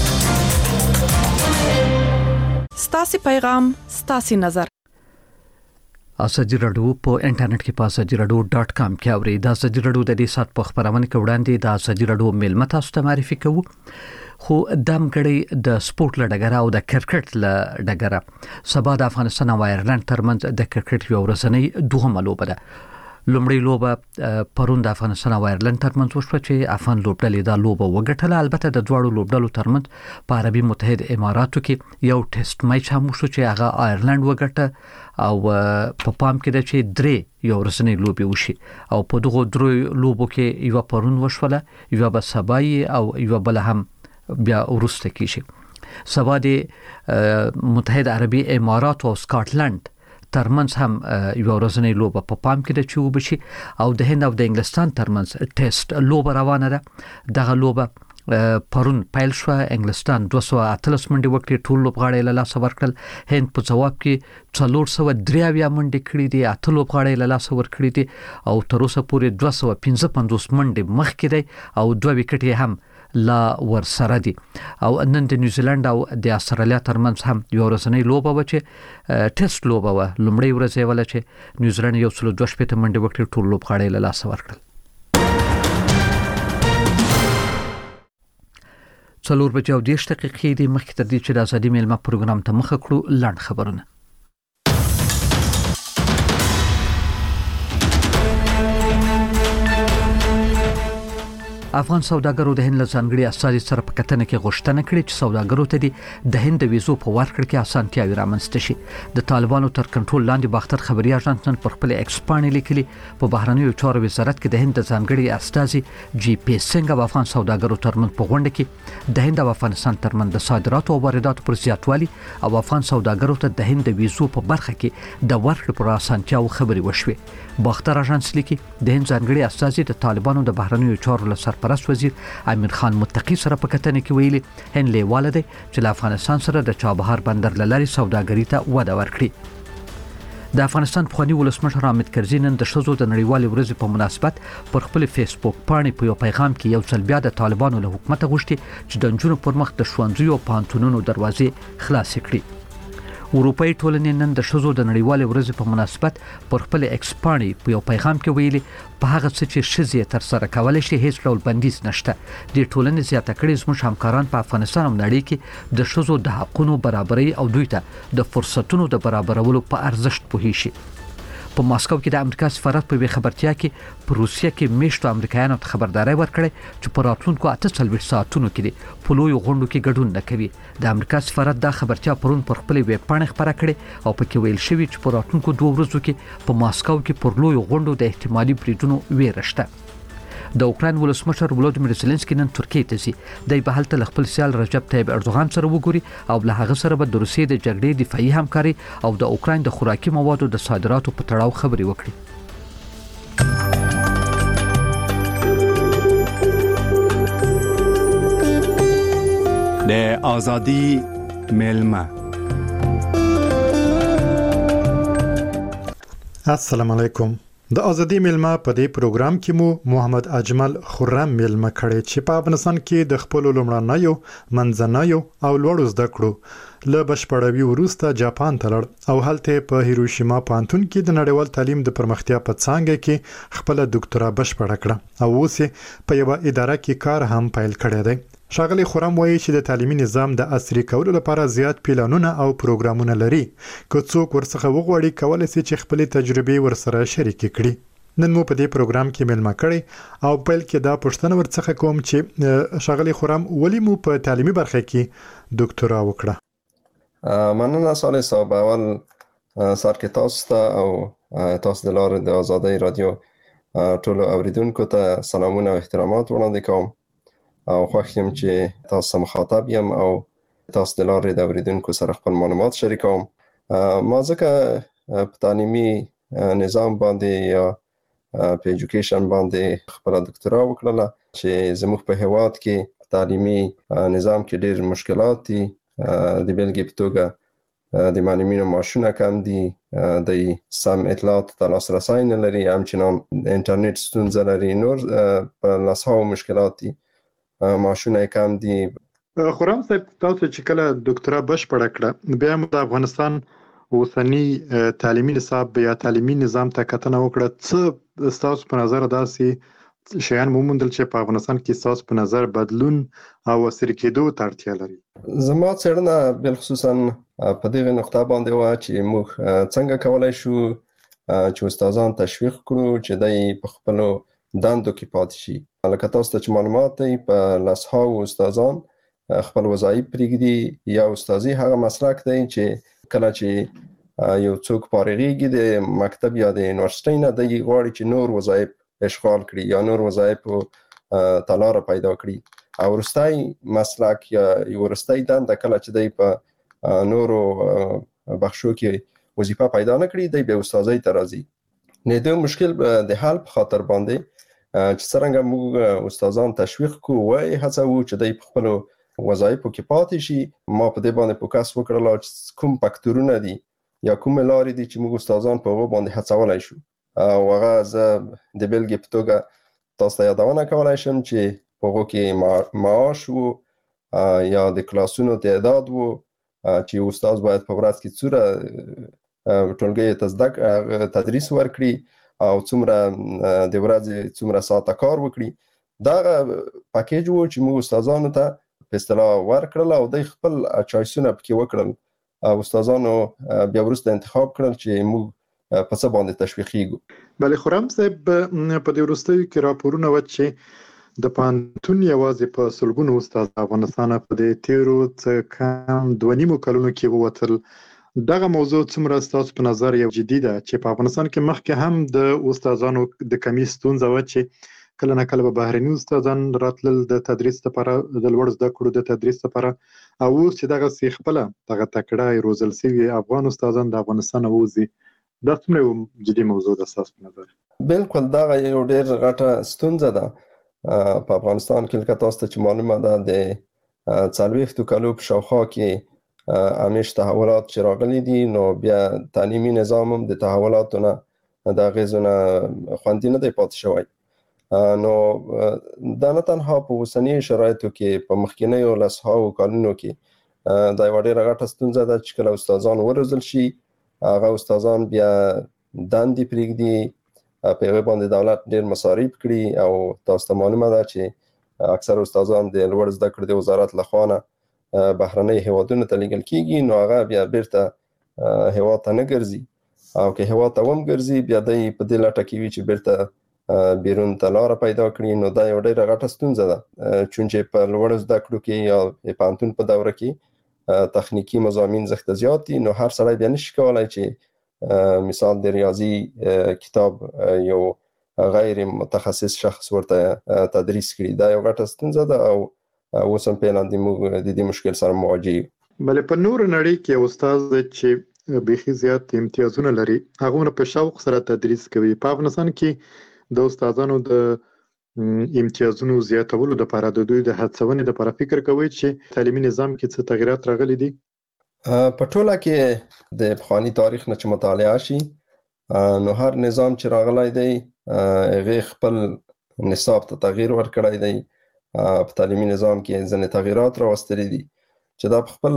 ستاسو پیغام، ستاسو نظر. اساجي رادیو په انټرنیټ کې په asajiradu.com کې اوري. دا اساجي رادیو د دې سات په خبرونه کې وړاندې د اساجي رادیو ملمت تاسو ته معرفي کوو. خو دم غړي د سپورت لډګره او د کرکټ لډګره سبا د افغانستان او آیرلند ترمنځ د کرکټ یو ورځنی دوهمه لوبه ده. لومړی لوبه پرون د افغانستان او آیرلند ترمنځ وشوه چې افغان لوبډلې دا لوبه وګټله. البته د دواړو لوبډلو ترمنځ په عربي متحد اماراتو کې یو ټیسټ میچ هم وشو چې هغه آیرلند وګټه او په پام کې ده چې 3 یو ورځنی لوبې وشي او په دغه 3 لوبو کې یو پرون وشوله، یو به سبا او یو بل هم بیا ورسته کیږي. سبا د متحده عربي امارات او سکاټلند ترمنځ هم یو ورځنی لوبه په پام کې ده چې وبشي او د هند او د انګلستان ترمنځ ټیسټ لوبه روانه ده. دغه لوبه پرون پیل شو. انګلستان 213 منډي وکړي، ټول لوبغاړي له لاس ورکړل. هند په جواب کې 423 منډي کړې دي، 8 لوبغاړي له لاس ورکړي دي او تر اوسه پورې 255 منډي مخکې دي او 2 وکټ هم لا ورسره دي. او نن د نیوزیلند او د استرالیا ترمنځ هم یو ورځنی لوبه و چې ټیسټ لوبه و. لومړی ورځ یې ول چې نیوزیلند 122 منډي وکړي، ټول لوبغاړي له لاس ورکړل. 4:10 دقیقې د مخکې تر دې چې د ازادي میلمه پروګرام ته مخه کړو لاند خبرونه. افغان سوداګرو د هند له ځانګړي استازي سره په کتنه کې غوښتنه کړې چې سوداګرو ته د هند د ویزو په ورکړه کې اسانتیاوې رامنځته شي. د طالبانو تر کنټرول لاندې باختر خبري اژانس نن پر خپل ایکس باندې لیکلي په بهرنیو چارو وزارت کې د هند د ځانګړي استازي جی پی سنگ او افغان سوداګرو ترمنځ په غونډه کې د هند او افغانستان ترمنځ د صادراتو او وارداتو پر زیاتوالي او افغان سوداګرو ته د هند د ویزو په برخه کې د ورکړې پر اسانتیاو خبري وشوي. باختر اژانس لیکي د هند ځانګړي استازي د طالبانو د بهرنیو چارو له سرپرست وزیر امیر خان متقی سره په کتنه کې ویلي هند لیواله دی چې له افغانستان سره د چابهار بندر لاري سوداګري ته وده ورکړي. د افغانستان پخوانی ولسمشر حامد کرزي نن د ښځو د نړیوالې ورځې په مناسبت پر خپل فیسبوک باندې په یو پیغام کې یو ځل بیا د طالبانو له حکومت غوښتي چې د نجونو پر مخ د ښوونځیو او پوهنتونونو دروازې خلاصې کړي. اروپאי ټولنې نن د ښځو د نړیوالې ورځې په مناسبت پر خپل ایکس باندې په یو پیغام کې ویلي په هغه څه چې ښځې تر سره کولای شي هیڅ ډول بندیز نشته. د ټولنې زیاته کړي زموږ همکاران په افغانستان او نړۍ کې د ښځو د حقوقو برابرۍ او دوی ته د فرصتونو د برابرولو په ارزښت پوهی شي. په ماسکو کې د امریکا سفارت په خبرتیا کې په روسیه کې میشتو امریکایانو ته خبرداري ورکړه چې په راتلونکو 48 ساعتونو کې په لوی غونډو کې ګډون نه کوي. د امریکا سفارت دا خبرتیا پرون پر خپل ویب پاڼه خبره کړې او پکې ویل شوی چې په راتلونکو 2 ورځو کې په ماسکو کې پر لوی غونډو د احتمالي بریدونو ویره شته. د اوکراین ولسمشر ولودیمیر زيلنسکي نن ترکیه ته ځي. د بهل ته خپل سیال رجب طيب اردوغان سره وګوري او له هغه سره به د روسیې د جګړې دفاعي همکاري او د اوکراین د خوراکي موادو د صادراتو په تړاو خبري وکړي. د ازادي میلمه. السلام علیکم. د ازادي میلمه په دې پروګرام کې مو محمد اجمل خرم میلمه کړي چې په افغانستان کې د خپل لومړنیو منځنیو او لوړو زده کړو له بشپړوي وروسته جاپان ته لړ او هلته په هیروشیما پانتون کې د نړیوال تعلیم د پرمختیا په څانګه کې خپل ډاکټرا بشپړه کړه او اوس په یو اداره کې کار هم پیل کړی دی. شاغلی خرم وایي چې د تعلیمي نظام د عصري کولو لپاره زیات پلانونه او پروګرامونه لري. که څوک ورڅخه وغواړي کولای شي چې خپل تجربې ورسره شریک کړي. نن مو په دې پروګرام کې ملما کړي او بل کې دا پوښتنه ورڅخه کوم چې شاغلی خرم ولی مو په تعلیمي برخه کې ډاکټرا وکړه. مننه صالح صاحب. اول سر کې تاسو ته او تاسو د لارې د آزادۍ رادیو ټول اوریدونکو ته سلامونه او احترامات وړاندې کوم او خوښ یم چې تاسو مخاطب یم او تاسو د لارې د اوریدونکو سره خپل معلومات شریکوم. ما ځکه په تعلیمي نظام باندې یا په ایجوکیشن باندې خپل ډاکټرا وکړله چې زموږ په هیواد کې تعلیمي نظام کې ډېر مشکلات دي. د بیلګې په توګه د معلمینو معاشونه کم دي، د سم اطلاعاتو ته لاسرسی نه لري، همچنان انټرنیټ ستونزه لري، نور په لاسهاو مشکلات دي، معاشونه کم دي. خرم صاحب تاسو چې کله ډاکټرا بشپړه کړه بیا د افغانستان اوسنی تعلیمي نصاب یا تعلیمي نظام ته کتنه وکړه، څه تاسو په نظر داسې شیان مومندل چې په افغانستان کې تاسو په نظر بدلون او عصري کېدو ته اړتیا لري؟ زما څېړنه بالخصوصا په دغه نقطه باندې و چې موږ څنګه کولای شو چې استادان تشویق کړو چې دای په خپل دندو کې پاتې شي. لکه تاسو ته چې معلومات دی په لسهاو استادان خپل وظایف پرېږدي. یا استادي هغه مسلک دی چې کله چې یو څوک فارغېږي د مکتب یا د یونیورسيټۍ نه دی غواړي چې نور وظایف اشغال کړي یا نور وظایف ته لاره پیدا کړي. او ورستای مسلک یا ورستای دنده کله چې دی په نورو بخشو کې وظیفه پیدا نکړي دی به استادۍ ته راځي. نه د مشکل د حل په خاطر باندې چې څنګه موږ استادان تشویق کوو وای هڅو چې دی په خپل وظایفو کې پاتې شي. ما په دې باندې فوکس وکړل چې کوم فاکتورونه دي یا کوم لارې دي چې موږ استادان په هغه باندې هڅولای شو. او هغه زه د بلګې په توګه تاسو ته یادونه کولای شم چې په هغه کې معاش وو یا د کلاسونو تعداد وو چې استاد باید په ورځ کې څوره ټولګي ته تدریس ورکړي او څومره د ورځې څومره ساعته کار وکړي. دا پاکیج وو چې موږ استادانو ته په اصطلاح ورکړل او د خپل چوایسونه پکې وکړل او استادانو بیا وروسته انتخاب کړل چې موږ په څه باندې تشویقیږو. بلې خرم صاحب په دې وروستیو کې راپورونه و چې د پانتون یوازې په سلګونو استاد افغانستان په دې تیرو څه کم 2.5 کلونو کې ووتل. دغه موضوع څومره ستاسو په نظر یو جدي ده چې په افغانستان کې مخکې هم د استادانو د کمی ستونزه و چې کله نه کله به بهرني استادان راتلل د تدریس لپاره د لوړ زده کړو د تدریس لپاره او اوس چې دغه سی خپل دغه تکړه روزل سوي افغان استادان د افغانستان ووزي. دا څومره جدي موضوع ده ستاسو په نظر؟ بالکل دا یو ډېر غټه ستونزه ده په افغانستان کې. لکه تاسو ته چې معلومه ده د 40 کالو په شاوخوا کې همیش تحولات چې راغلي دي نو بیا تعلیمي نظام هم د تحولاتو نه د اغیزونه خوندي نه دی پاتې شوی. نو دا نه تنها په اوسني شرایطو کې په مخکینیو لسهاو کلونو کې دا یوه ډېره غټه ستونزه ده چې کله استادان وروزل شي هغه استادان بیا دندې پرېږدي په هغه باندې دولت ډېر مصارف کړي او تاسو ته معلومه ده چې اکثر استادان د لوړ زده کړو د وزارت لخوا نه بهرنۍ هیوادونو ته لیږل کیږي نو هغه بیا بیرته هیواد ته نه ګرځي او که هیواد ته هم ګرځي بیا دی په دې لټه کې وي چې بیرته بیرون ته لاره پیدا کړي. نو دا یو ډېره غټه ستونزه ده چونچې په لوړ زده کړو کې یا په پانتون په دوره کې تخنیکی مضامین زښته زیات دي نو هر سړی بیا نشي کولای چې مثال د ریاضي کتاب یو غیر متخصص شخص ورته تدریس کړي. دا یو غټه ستونزه ده او اوس هم په لاندې موږ د دې مشکل سره مواجه یو. بلې په نور نړۍ کې استاد چې بيخي زیات امتیازونه لري هغه په شوق سره تدریس کوي. په افغانستان کې د استادانو د امتیازونو زیاتولو لپاره د دوی د هڅونې لپاره فکر کوي چې تعلیمي نظام کې څه تغیرات راغلي دي؟ په ټوله کې د پخوانی تاریخ نه چې مطالعه شي نو هر نظام چې راغلی دی هغه خپل نصاب ته تغییر ورکړی دی. په تعلیمي نظام کې ځینې تغیرات راوستلي دي چې دا په خپل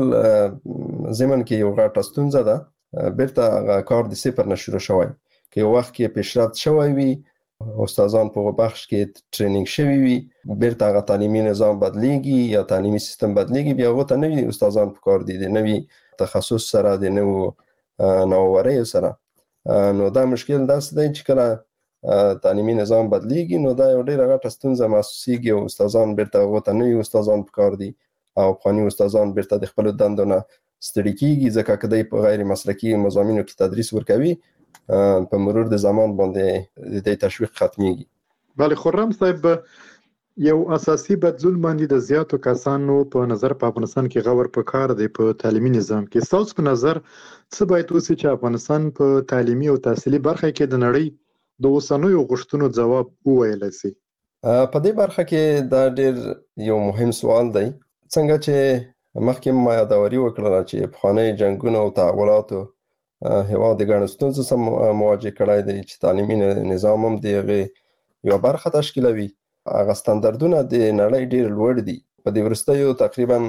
ضمن کې یو غټه ستونزه ده. بیرته هغه کار د صفر نه شروع شوی که یو وخت کې پیشرفت شوی وي استادان په بخش کې ټریننګ شوی وي بیرته هغه تعلیمي نظام بدلیږي یا تعلیمي سیستم بدلیږي بیا هغه ته نوي استادان پکار دي د نوي تخصص سره د نوو نووریو سره. نو دا مشکل داسې دی چې کله تعلیمي نظام بدلیږي نو دا یو ډېره غټه ستونزه محسوسیږي او استادان بیرته هغه ته نوي استادان پکار دي او پخواني استادان بیرته د خپلو دندو نه ستړي کیږي ځکه که دی په غیر مسلکي مضامینو کې تدریس ورکوي په مرور د زمان باندې د تشویق ختميږي. بلې خرم صاحب یو اساسي بدلون باندې د زیاتو کسانو په نظر په افغانستان کې غور په کار دی په تعلیمي نظام کې. تاسو په نظر څه باید وشي چې افغانستان په تعلیمي او تحصیلي برخه کې د نړۍ د اوسنیو غوښتنو ځواب وویل شي؟ په دې برخه کې دا ډېر یو مهم سوال دی. څنګه چې مخکې ما یادوري وکړه چې پخوانی جنگونو او تحولاتو هیواد د ګڼو ستونزو سره مواجه کړی دی چې تعلیمي نظام هم د هغې یوه برخه تشکیلوي. هغه ستاندردونه د نړۍ ډېر لوړ دي. په دې وروستیو تقریبا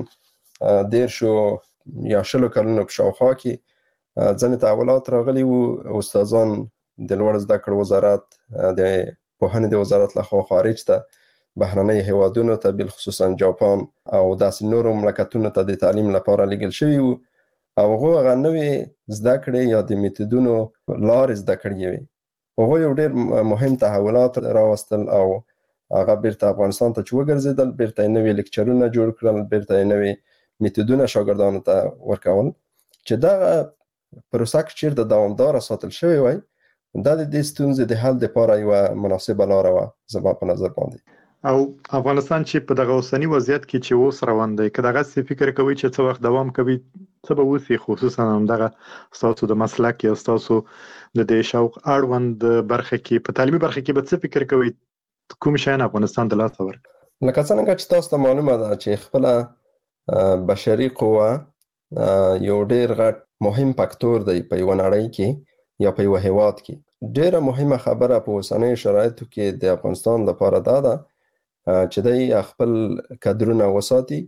10 یا 20 کلونو په شاوخوا کې ځینې تحولات راغلي وو. استادان د لوړ زده کړو وزارت د پوهنې د وزارت لخوا خارج ته بهرنۍ هیوادونو ته بالخصوصا جاپان او داسې نورو مملکتونو ته د تعلیم لپاره لیږل شوي وو او هغه نوې زده کړې یا د میتودونو لارې زده کړې وي. هغه یو ډېر مهم تحولات راوستل او هغه بیرته افغانستان ته چې وګرځېدل بیرته نوې لیکچرونه جوړ کړل بیرته نوې میتودونه شاګردانو ته ورکول چې دا پروسه کې چیرته دوامداره ساتل شوی وای دا د دې ستونزې د حل لپاره یوه مناسبه لاره وه زما په نظر باندې. او افغانستان چې په دغه اوسنی وضعیت کې چې اوس روان دی که دغه څه فکر کوي چې څه وخت دوام کوي څه به وسی خصوصا همدغه تاسو د مسلک یا تاسو د دې شوق اړوند برخه کې په تعلیمي برخه کې به څه فکر کوي کوم شان افغانستان د لاس ورک لکه څنګه چې تاسو ته معلومه ده چې خپل بشري قوه یو ډېر غټ مهم فاکتور دی په یو نړۍ کې یا په یو هیواد کې ډېره مهمه خبره په اوسنۍ شرایطو کې د افغانستان لپاره ده چې د خپل کادرونه وساتي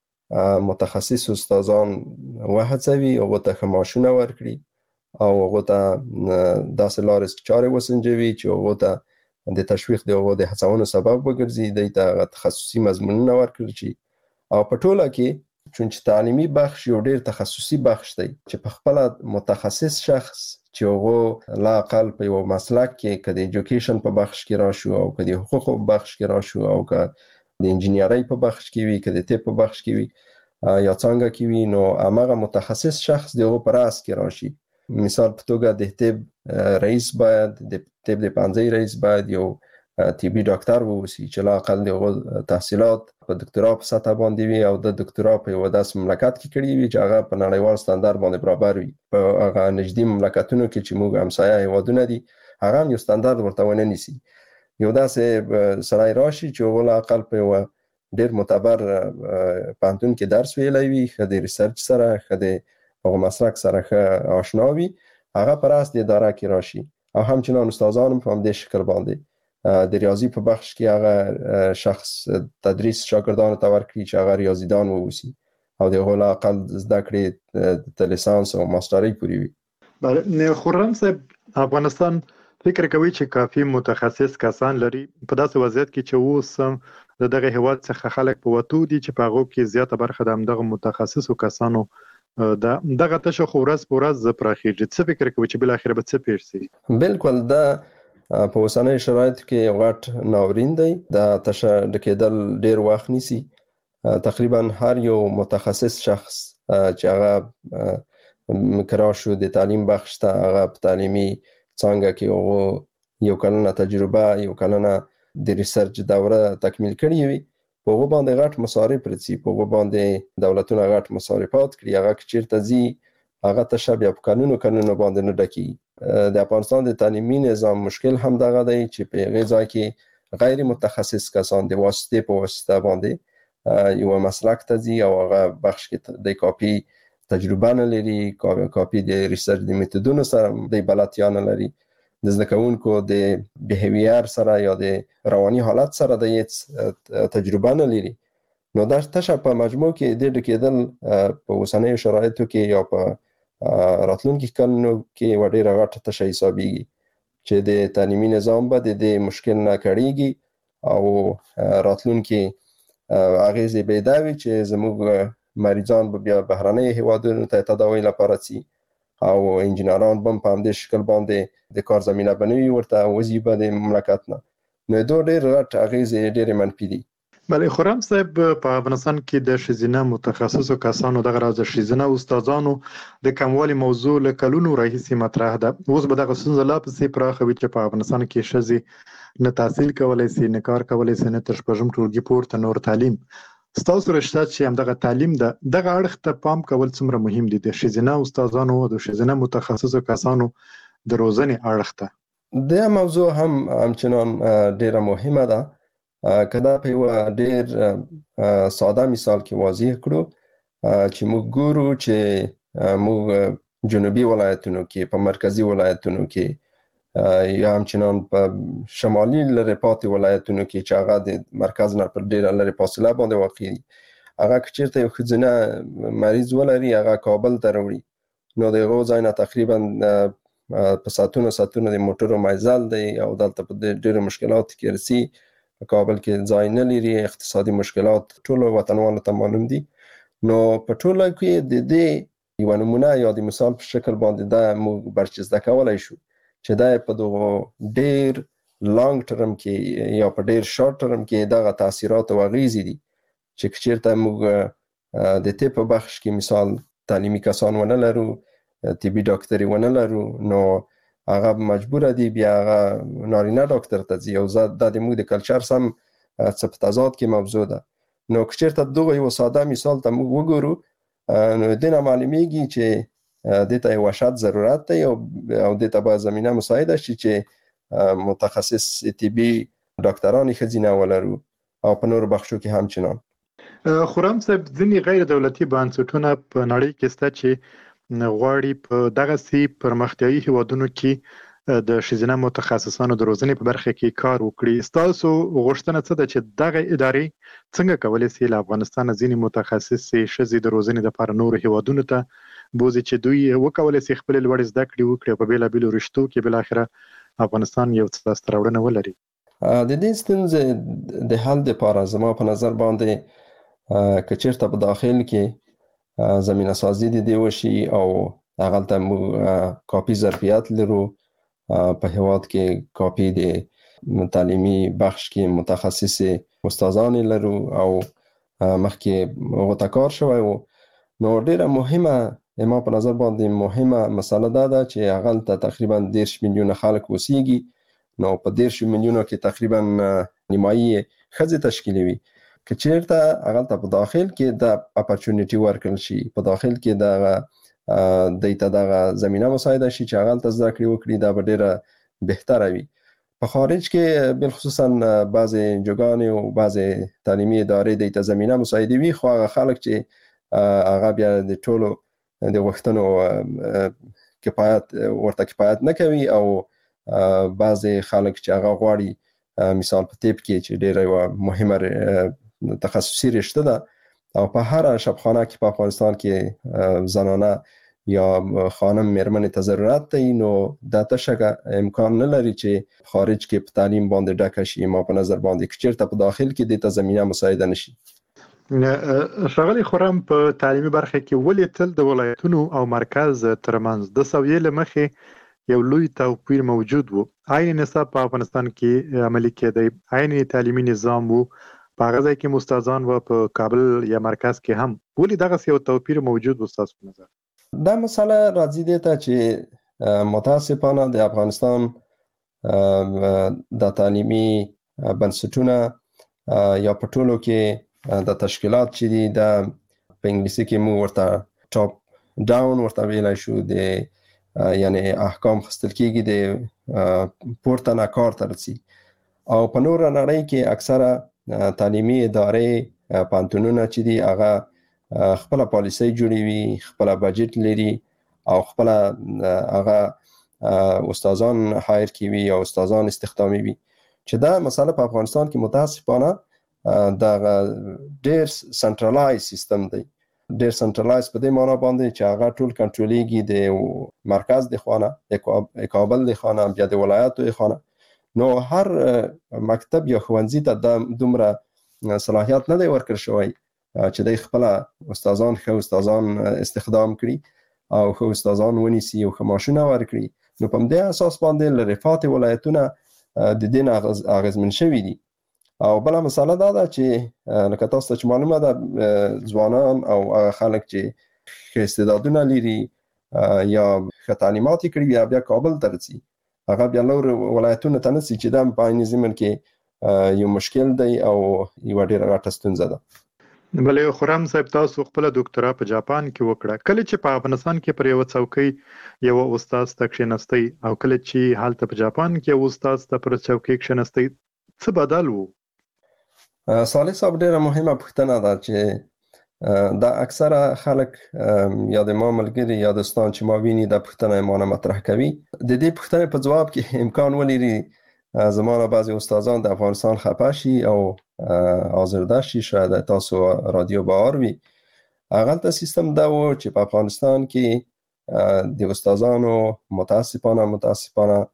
متخصص استادان وهڅوي او ته خماشونه ورکړي او هغه ته داسې لارې چارې وسنجوي چې هغه ته د تشویق د هغه د هڅونې سبب وګرځي د تخصصي مضمونونه ورکړي شي او په ټوله کې چې تعلیمي بخش یو ډېر تخصصي بخش دی چې په خپل متخصص شخص چې هغه لا اقل په یو مسلک کې کدي ایجوکیشن په بخش کې راشو او کدي حقوق په بخش کې راشو او که د انجینیرۍ په بخش کې وي کدي طب په بخش کې وي یا څنګه کې وي نو هغه متخصص شخص دغه پر اس کې راشي مثال په توګه د طب رئیس باید د طب د پنځه رئیس باید یو طبي ډاکټر ووسی چې لا اقل د تحصیلات په دکتورا په سطح باندې وي او د دکتورا په یو داس مملکت کې کړی وي چې هغه په نړیوال ستاندار باندې برابر وي په هغه نږدې مملکتونو کې چې موږ همسایه هیوادونه دي هغه یو ستاندار ورته ونه نیسي یو داسې سړی راشي چې لا اقل په یو ډېر معتبر پوهنتون کې درس ویلی وي ښه د ریسرچ سره ښه د هغه مسلک سره ښه آشنا وي هغه پر اس د اداره کې راشي او همچنان استادان په همدې شکل باندې د ریاضي په بخش کې هغه شخص تدریس شاګردانو ته ورکړي چې هغه ریاضیدان ووسی او د هغه اقل زده کړې د لیسانس او ماسترۍ پورې وي. بله خرم صاحب افغانستان فکر کوي چې کافي متخصص کسان لري په داسې وضعیت کې چې اوس دغه هیواد څخه خلک په وته دي چې په هغه کې زیاته برخه د همدغه متخصصو کسانو دغه تشه خورس پورز پراخیږي څه فکر کوي چې بل اخر به څه پیښ شي؟ بالکل دا په اوسنۍ شرایط کې غټ ناورین دی دا تشه د کېدل ډیر وخت نیسي تقریبا هر یو متخصص شخص چې هغه کراشو د تعلیم بخش ته هغه په تعلیمي څنګه کې یو کلنه تجربه یو کلنه د ریسرچ دوره تکمیل کړی وي په هغه باندې غټ مصارف پرڅي په هغه باندې دولتونه غټ مصارفات کړی هغه چیرته زی هغه تشابه په قانونو باندې نه ډکی د افغانستان د تعلیمي نظام مشکل هم دغه دی چې په غذا کې غیر متخصص کسان د واسطه په واسطه باندې یو مسلک ته زی او هغه بخش کې د کاپی تجربه نه لري کاپی د ریسرچ د میتودونو سره د بلاتیا نه لري د ځکهونکو د بیهیویر سره یا د رواني حالت سره د تجربه نه لري نو دا تشه په مجموع کې د کېدل په اوسنۍ شرایطو کې یا په راتلونکي کلونو کې وړي راغټه تشه حسابيږي چې د تعلیمي نظام به د مشکل نه کړيږي او راتلونکي اغیزې به دا وي چې زموږ مریضان به بیا بهرنۍ هیوادونو ته تداوی لپاره سي او انجینران هم په همدې شکل باندې د کار زمينه بنوي ورته وظیفه د مملکت نه نو دوه ډېر غټ اغیزې ډېر منفي دي. بله خرم صاحب په افغانستان کې د شیزینه متخصصو کسانو دغه راز د شیزینه استادانو د کموالي موضوع له کلونو راهیسې مطرح ده اوس به دغه ستونزه لا پسې پراخوي چې په افغانستان کې ښځې نه تحصیل کولی سي نه کار کولی سي نه تر شپږم ټولګي پورته نور تعلیم ستاسو رشته چې همدغه تعلیم ده دغه اړخ ته پام کول څومره مهم دي د شیزینه استادانو او د شیزینه متخصصو کسانو د روزنې اړخ ته د موضوع هم همچنان ډیره مهمه ده کدا په یو ډیر ساده مثال کې واضح کړو چې موږ ګورو چې موږ جنوبي ولایتونو کې په مرکزی ولایتونو کې یا همچنان په شمالي لرې پاتې ولایتونو کې چې هغه د مرکز نه پر ډیر لرې فاصله باندې واقع دي هغه چیرته یو ښځینه مریض ولري هغه کابل ته وروړي نو دغه ځای نه تقریبا په ساتونو د موټرو مایزل دی او دلته په ډیر مشکلات کې رسي کابل کې ځای نه لري اقتصادي مشکلات ټول وطنوالو ته معلوم دي نو په ټوله کې د دې یو نمونه یا د مثال په شکل باندې دا موږ برچسته کولای شو چې دا په دغه ډیر لانګ ټرم کې یا په ډیر شارټ ټرم کې دغه تاثیرات او اغیزې دي چې چیرته موږ د طب په بخش کې مثال تعلیمي کسان ونه لرو طبي ډاکټري ونه لرو نو هغه مجبور دي بیا هغه نارینه ډاکټر ته ځي او د موږ د کلچر سم څه په تضاد کې موضوع ده. نو که چېرته دغه یو ساده مثال ته موږ وګورو نو دې نه معلومیږي چې دې ته یو شرط ضرورت دی او دې ته باید زمینه مساعده شي چې متخصص طبي ډاکټران ښځینه ولرو او په نور بخشو کې هم چنان. خرم صاحب ځینې غیر دولتي بنسټونه په نړۍ کې شته چې غواړي په دغه سي پرمختیايي هیوادونو کې د ښځینه متخصصانو د روزنې په برخه کې کار وکړي. تاسو غوښتنه څه ده چې دغه ادارې څنګه کولی شي له افغانستان ځینې متخصص ښځې د روزنې لپاره نور هیوادونو ته بوزي چې دوی وکولای شي خپل لوړ زده کړې وکړي په بیلابیلو رشتو کې بل اخره افغانستان یو څه لاسته راوړنه ولري. د دې ستونزې د حل لپاره زما په نظر باندې که چېرته په داخل کې زمینه سازي د دې وشي او هغلته موږ کافي ظرفیت لرو، په هیواد کې کافي د تعلیمي بخش کې متخصص استادان لرو او مخکې هغو ته کار شوی و. نو ډیره مهمه ما په نظر باندې مهمه مسله دا ده چې هغلته تقریبا 10 میلیونه خلک اوسیږي. نو په 10 میلیونو کې تقریبا نیمایي ښځې تشکیلوي. که چېرته هغلته په داخل کې د اپورچونټي ورکړل شي، په داخل کې دغه دغه زمینه مساعده شي چې هغلته زده کړې وکړي، دا به ډیره بهتره وي. په خارج کې بالخصوصا بعضې انجوګانې او بعضې تعلیمي ادارې دې ته زمینه مساعده وي، خو هغه خلک چې هغه بیا د ټولو د غوښتنو کفایت نه کوي او بعضې خلک چې هغه غواړي مثال په طب کې چې ډیره یوه مهمه تخصصي رشته ده او په هر شبخانه کې په افغانستان کې زنانه یا خانم میرمنې ته ضرورت دی، نو دا تشه امکان نه لري چې خارج کې په تعلیم باندې ډکه شي. ما په نظر باندې که چېرته په داخل کې دې ته زمینه مساعده نشي. ښاغلی خرم په تعلیمي برخه کې ولې تل د ولایتونو او مرکز ترمنځ د سویې له مخې یو لوی توپیر موجود و؟ عین نصاب په افغانستان کې عملي کېدی، عین تعلیمي نظام و، په هغه ځای کې مستادان و، په کابل یا مرکز کې هم. ولې دغسې یو توپیر موجود و ستاسو په نظر؟ دا مسله راځي دې ته چې متاسفانه د افغانستان د تعلیمي بنسټونه یا په ټولو کې د تشکیلات چې دي د په انګلیسي کې موږ ورته ټاپ ډاون ورته ویلی شو، د یعنی احکام خستل کېږي د پورته نه کار ته رسي. او په نوره نړۍ کې اکثره تعلیمي ادارې پوهنتونونه چې دي هغه خپله پالیسۍ جوړوي، خپله بجټ لري او خپله هغه استادان هایر کوي یا استادان استخداموي. چې دا مسله په افغانستان کې متاسفانه دغه ډیر سنټرلایز سیستم دی. ډیر سنټرلایز په دې معنا باندې چې هغه ټول کنټرولیږي د مرکز د خانه، د کابل د خانه، بیا د ولایتو د خانه. نو هر مکتب یا ښوونځي ته دومره صلاحیت نه دی ورکړل شوی چې د خپل استادان ښه استادان استخدام کړي او ښه استادان ونیسي او ښه معاشونه ورکړي. نو په دې اساس باندې لرفات ولایتونه د دې نه اغیزمن شوي دي. او بله مسله دا ده چې لکه تاسو ته چې معلومه ده ځوانان او هغه خلک چې ښه استعدادونه لري یا ښه تعلیمات یې کړي بیا کابل ته رسي، هغه بیا نور ولایتونو ته نه ځي چې دا په عین ضمن کې یو مشکل دی او یوه ډېره غټه ستونزه ده. بلې خرم صاحب تاسو خپله ډاکټرا په جاپان کې وکړه. کله چې په افغانستان کې پر یوه څوکۍ یوه استاد ته کښېنستی او کله چې هلته په جاپان کې یو استاد ته پر څوکۍ کښېنستی، څه بدل و؟ صالح صاحب ډیره مهمه پوښتنه ده چې دا اکثره خلک یا د ما ملګري یا دوستان چې ما ویني دا پوښتنه ما نه مطرح کوي. د دې پوښتنې په ځواب کې امکان ولري زما نه بعضې استادان د افغانستان خفه شي او آزرده شي، شاید تاسو رادیو بهار وي. هغلته سیستم دا و چې په افغانستان کې د استادانو متاسفانه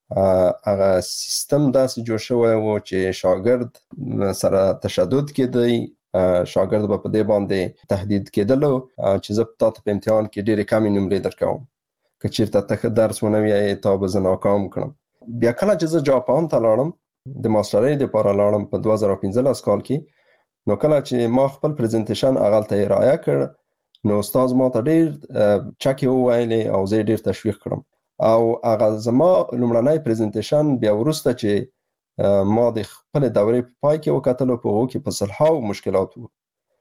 هغه سیستم داسې جوړ شوی و چې شاګرد سره تشدد کېدی، شاګرد به په دې باندې تهدید کېدلو چې زه تاته په امتحان کې ډېرې کمې نمرې درکوم، که چېرته ته ښه درس ونه ویایې تا به زه ناکام کړم. بیا کله چې زه جاپان ته لاړم د ماسټرۍ دپاره لاړم په 2015 کال کې، نو کله چې ما خپل پریزنټیشن هغلته ارائه کړ نو استاد ما ته ډېر چکې وویلې او زه یې ډېر تشویق کړم. او هغه زما لومړنی پریزنټیشن بیا وروسته چې ما د خپل دورې په پای کې وکتلو په هغو کې په سلهاو مشکلات وو.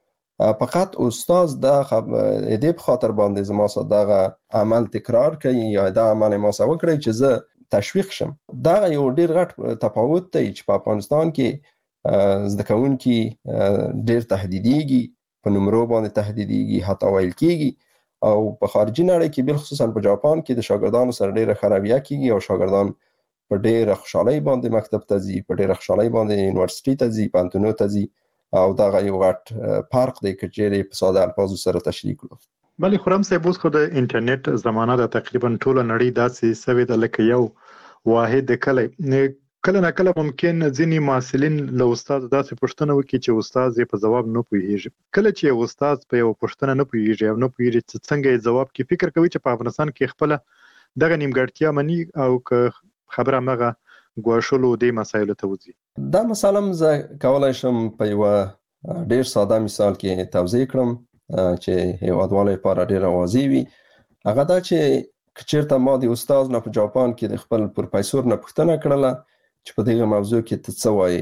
فقط استاد دا دې په خاطر باندې زما سره دغه عمل تکرار کوي یا دا عمل ما سره وکړي چې زه تشویق شم. دا یو ډیر غټ تفاوت دی چې په افغانستان کې زده کوونکي ډیر تهدیدېږي، په نمرو باندې تهدیدېږي، حتی ویل کېږي، او په خارجي نړۍ کې بالخصوصا په جاپان کې د شاګردانو سره ډیره ښه رویه کېږي او شاګردان په ډیره خوشحالۍ باندې مکتب ته ځي، په ډیره خوشحالۍ باندې یونیورسيټي ته ځي، پوهنتونونو ته ځي، او دا یو غټ فرق دی که چیرې په ساده الفاظو سره تشریح کړو. بلې خرم صاحب اوس خو د انټرنیټ زمانه ده، تقریبا ټوله نړۍ داسې سوې ده لکه یو واحد کلی. کله نه کله ممکن ځینې محصلین له استاد داسې پوښتنه وکړي چې استاد یې په ځواب نه پوهیږي. کله چې استاد په یو پوښتنه نه پوهیږي او نه پوهیږي چې څنګه یې ځواب کې، فکر کوي چې په افغانستان کې خپل دغه نیمګړتیا مني او که خبره مغه ګواښلو دې مسایلو ته وځي. دا مثلا زه کولای شم په یو ډیر ساده مثال کې توضیح کړم چې هیوادوالو لپاره ډیر واضح وي. هغه دا چې چیرته ما د استاد نه په جاپان کې د خپل پروفیسور نه پوښتنه کړله چې په دغه موضوع کې ته څه وایې،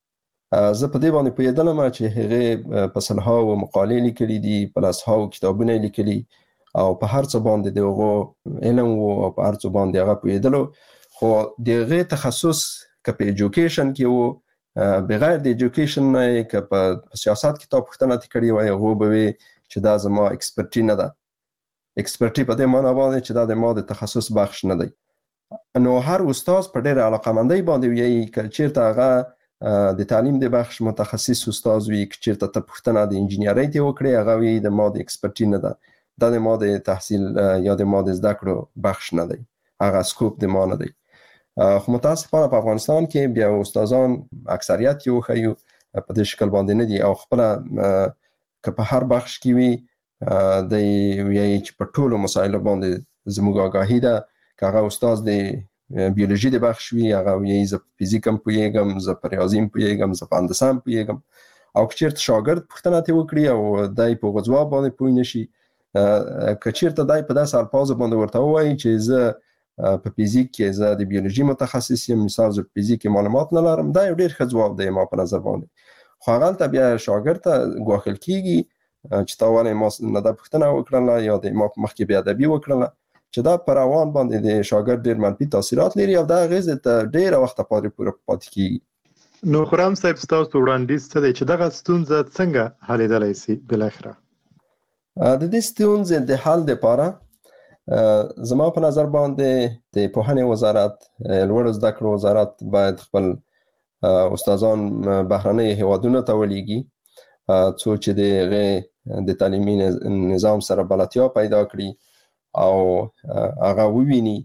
زه په دې باندې پوهېدلم چې هغه په سلهاو مقالې لیکلي دي، په لسهاو کتابونه لیکلي، او په هر څه باندې دغه علم او په هر څه باندې هغه پوهېدلو، خو دغه تخصص که په ایجوکیشن کې وو، بغیر د ایجوکیشن نه که په سیاست کې تا پوښتنه کړې وای، هغه به وي چې دا زما ایکسپرټي نه ده. ایکسپرټي په دې معنی باندې چې دا د ما د تخصص بخش نه دی. نو هر استاد په ډېر علاقمندۍ باندې وي که چیرته هغه د تعلیم د بخش متخصص استاد وي، که چیرته ته پوښتنه د انجینرۍ ته وکړې، هغه وي د ما د ایکسپرټي نه ده، دا د ما د تحصیل یا د ما د زده کړو بخش نه دی، هغه سکوپ د ما نه دی. خو متاسفانه په افغانستان کې بیا استادان اکثریت یو خیو په دې شکل باندې نه دي، او خپل که په هر بخش کې وي د یوې چې په ټولو مسایلو باندې زموږ آگاهي ده. که هغه استاد د بیولوژي د بخش وي، هغه وایي زه په فزیک هم پوهېږم، زه په ریاضي هم پوهېږم، زه په هندسه هم پوهېږم. او که چېرته شاګرد پوښتنه ترې وکړي او دی په هغه ځواب باندې پوه نه شي، که چېرته دی په داسې الفاظو باندې ورته ووایي چې زه په فزیک کې زه د بیولوژي متخصص یم، مثال زه په فزیک کې معلومات نه لرم، دا یو ډېر ښه ځواب دی ما په نظر باندې. خو هغلته بیا شاګرد ته ګواښل کېږي چې تا ولې ما نه دا پوښتنه وکړله یا د ما په مخ کې بې ادبي وکړله، چې دا په روان باندې د شاګرد ډېر منفي تاثیرات لري او دا اغېزې ته ډېره وخته پاتې کېږي. نو خرم صاحب ستاسو وړاندیز څه دی چې دغه ستونزه څنګه حلېدلی سي بالاخره؟ د دې ستونزې د حل دپاره زما په نظر باندې د پوهنې وزارت، لوړو زده کړو وزارت باید خپل استادان بهرنۍ هیوادونو ته ولیږي، څو چې د تعلیمي نظام سره بلدتیا پیدا کړي او هغه وویني،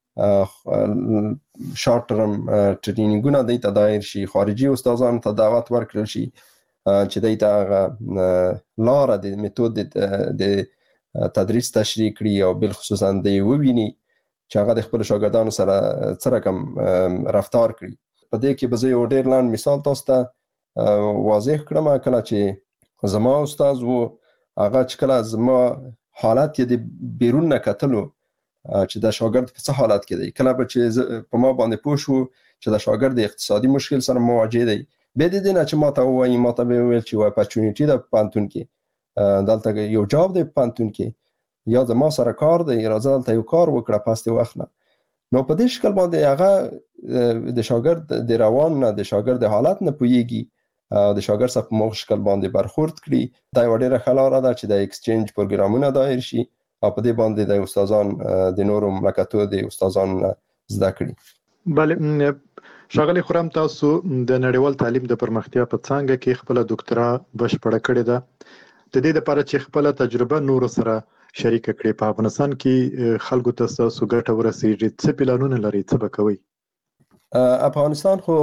شارټ ټرم ټرینینګونه دوی ته دایر شي، خارجي استادانو ته دعوت ورکړل شي چې دوی ته هغه لاره د میتود د تدریس تشریح کړي او بالخصوصا دوی وویني چې هغه د خپل شاګردانو سره څه رقم رفتار کړي. په دې کې به زه یو ډېر لاند مثال تاسو ته واضح کړم. کله چې زما استاد و، هغه چې کله زما حالت یې د بیرون نه کتلو چې د شاګرد په څه حالت کې دی، کله به چې په ما باندې پوه شو چې د شاګرد اقتصادي مشکل سره مواجه دی، به د دې نه چې ما ته ووایي، ما ته به ویل چې وای اپورچونټي ده په پوهنتون کې، دلته یو جاب دی په پوهنتون کې، یا زما سره کار دی، راځه دلته یو کار وکړه په هستې وخت نه. نو په دې شکل باندې هغه د شاګرد د روان نه، د شاګرد د حالت نه پوهیږي، د شاګرد سره په مغز شکل باندې برخورد کړي. دا یوه ډېره ښه لاره ده چې د ایکسچینج پروګرامونه دایر شي او په دې باندې د استادان د نورو مملکتو د استادانو نه زده کړي. بله ښاغلی خرم، تاسو د نړیوال تعلیم د پرمختیا په څانګه کې خپله دوکتورا بشپړه کړې ده. د دې لپاره چې خپله تجربه نورو سره شریکه کړئ، په افغانستان کې خلکو ته ستاسو ګټه ورسېږي، څه پلانونه لرئ، څه به کوئ؟ افغانستان خو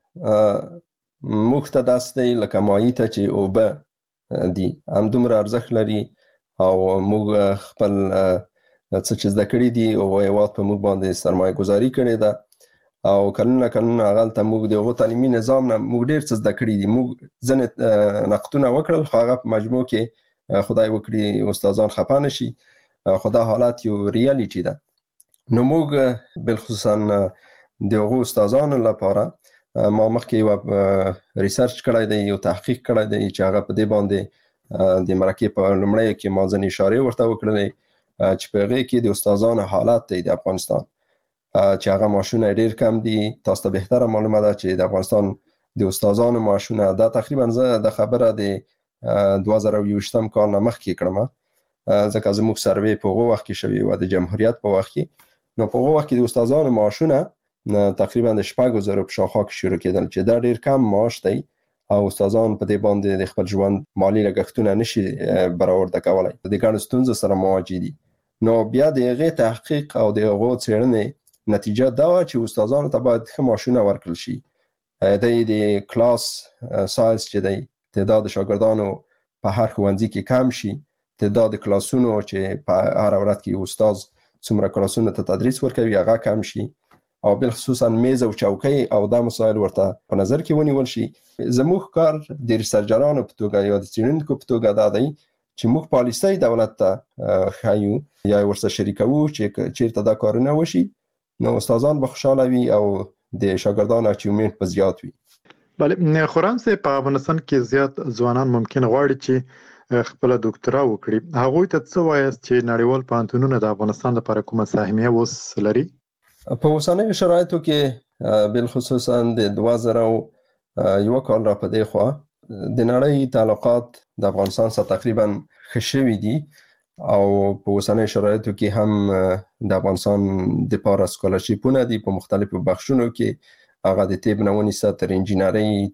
موږ ته داسې دی لکه مایع ته چې اوبه دي، همدومره ارزښت لري او موږ خپل څه چې زده کړي دي او هېواد په موږ باندې سرمایه ګذاري کړې ده او کلونه هغلته موږ د هغو تعلیمي نظام نه موږ ډېر څه زده کړي دي. موږ ځینې نقدونه وکړل، خو هغه په مجموع کې خدای وکړي استادان خفه نه شي، خو دا حالت یو ریالیټي ده. نو موږ بالخصوصا د هغو استادانو لپاره ما مخکې یو ریسرچ کړی دی، یو تحقیق کړی دی چې هغه په دې باندې د مرکه په لومړی کې ما ځنې اشاره ورته وکړلې چې په هغه کې د استادانو حالات دی د افغانستان چې هغه معاشونه ډیر کم دي. تاسو ته بهتره معلومه ده چې د افغانستان د استادانو معاشونه دا تقریبا زه د خبره د 2020 کال نه مخکې کړم، ځکه زموږ سروې په هغه وخت کې شوی و د جمهوریت په وخت کې. نو په هغه وخت کې د استادانو معاشونه تقریبا د 4,000 په شاوخوا کې شروع کېدل چې دا ډیر کم معاش دی او استادان په دې باندې د خپل ژوند مالی لګښتونه نشي برابر کولای، د ګڼو ستونزو سره مواجه دي. نو بیا د هغې تحقیق او د هغو څېړنې نتیجه دا وه چې استادانو ته باید ښه معاشونه ورکړل شي. د کلاس سایز چې دی، تعداد شاګردانو په هر ښوونځي کې کم شي، تعداد کلاسونو چې په هر ورځ کې استاد څومره کلاسونو ته تدریس ورکوي هغه کم شي، او بل خصوصا میز او چوکۍ او دا مسایل ورته په نظر کې ونیول شي. زموږ کار د ریسرچرانو په توګه یا د څېړونکو په توګه دا دی چې موږ پالیسۍ دولت ته ښیو یا ورسره شریکوو چې چیرته دا کارونه وشي، نو استادان به خوشحاله وي او د شاګردانو اچیومنټ به زیات وي. بله، خورم صاحب، په افغانستان کې زیات ځوانان ممکن غواړي چې خپل ډاکټرا وکړي. هغوی ته څه وایاست چې نړیوال پوهنتونونه د افغانستان لپاره کومه سهمیه اوس لري؟ په اوسنیو شرایطو کې بل خصوصا د 2001 کال را په دې خوا د نړۍ تعلقات د افغانستان سره تقریبا ښه شوي دي، او په اوسنیو شرایطو کې هم د افغانستان د پاره سکالرشیپونه دي په مختلفو بخشونو کې، هغه د طب نه ونیسه تر انجینرۍ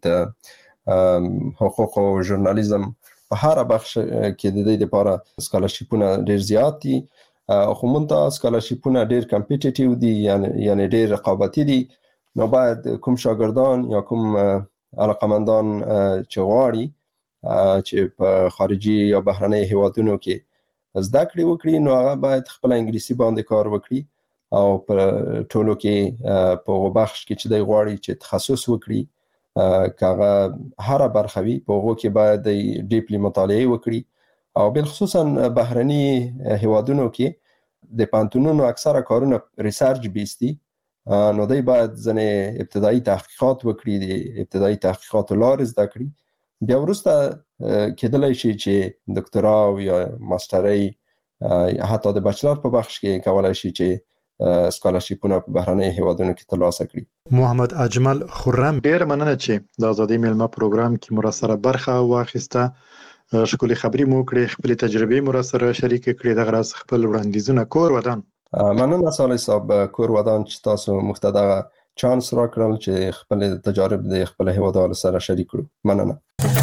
ته حقوق او ژورنالیزم، په هر بخش کې د دې لپاره سکالرشیپونه ډیر زیات دي. خو مونږ سکالرشیپونه ډیر کمپیټیټیو دي، یعنی ډیر رقابتي دي. نو باید کوم شاګردان یا کوم علاقمندان چې غواړي چې په خارجي یا بهرنۍ هیوادونو کې زده کړې وکړي، نو هغه باید خپل انګلیسي باندې کار وکړي او په ټولو کې په هغه بخش کې چې دی غواړي چې تخصص وکړي، که هغه هر برخه وي په هغو کې باید د ډیپلی مطالعه وکړي. او بل خصوصا بهرني هیوادونو کې د پوهنتونونو اکثره کارونه ریسرچ بیس دي، نو دوی باید ځنې ابتدایي تحقیقات وکړي، د ابتدایي تحقیقاتو لارې زده کړي، بیا وروسته کېدلی شي چې ډاکټرا یا ماسټرۍ حتی د بچلر په بخش کې کولای شي چې سکالرشیپونه په بهرني هیوادونو کې ترلاسه کړي. محمد اجمل خرم، ډېر مننه چې د ازادي میلمه پروګرام کې مو سره برخه واخیسته. ښکلې خبرې مو کړې، خپلې تجربې مو سره شریکې کړې. دغه راز خپل وړاندیزونه کور ودان. مننه صالح صاحب، کور ودان چې تاسو موږ ته دغه چانس راکړل چې خپل تجارب د خپل هیوادوالو سره شریک کړو. مننه.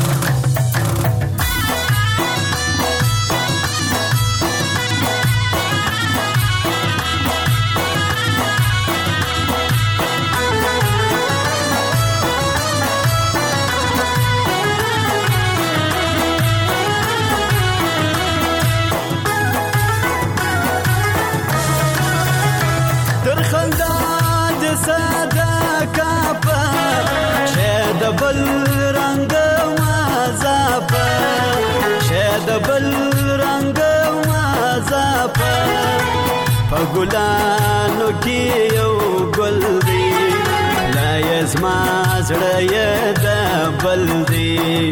ګلانو کې یو ګل دی، لا یزما زړه یې د بل دی.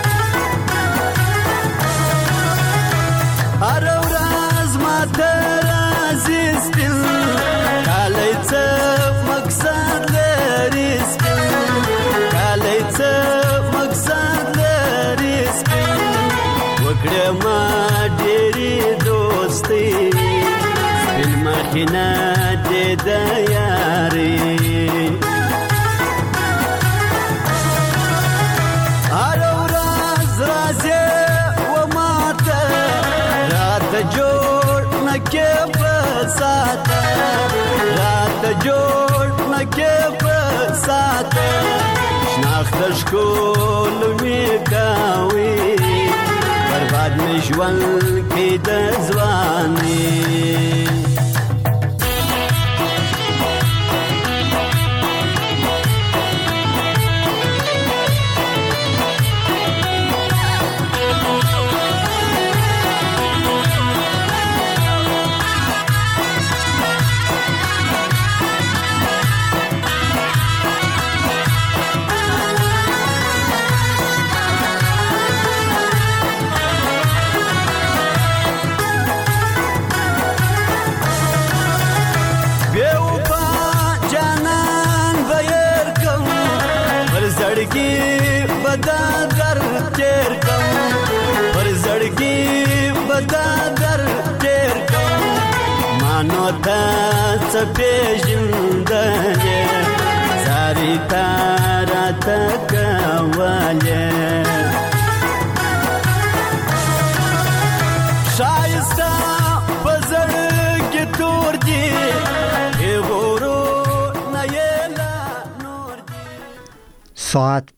هر ورځ ماته راځي سپین کالی، څه مقصد لري سپین کالی، څه مقصد لري سپین. وکړه ما ډېرې دوستي مخینه دې د یاري. هر ورځ راځي و ماته راته جوړ نه کې په ساته، راته جوړ نه کې په ساته. شناخته ښکل مې کوي، برباد مې ژوند کې د ځواني. زړګي بدا در تیر کوم پر زړګي بدا در تیر کوم مانو تا څپېژندلې ساري تارا تکواله شایسته پزړ کې تور دي ای ورو نه یلا نور دي ساعت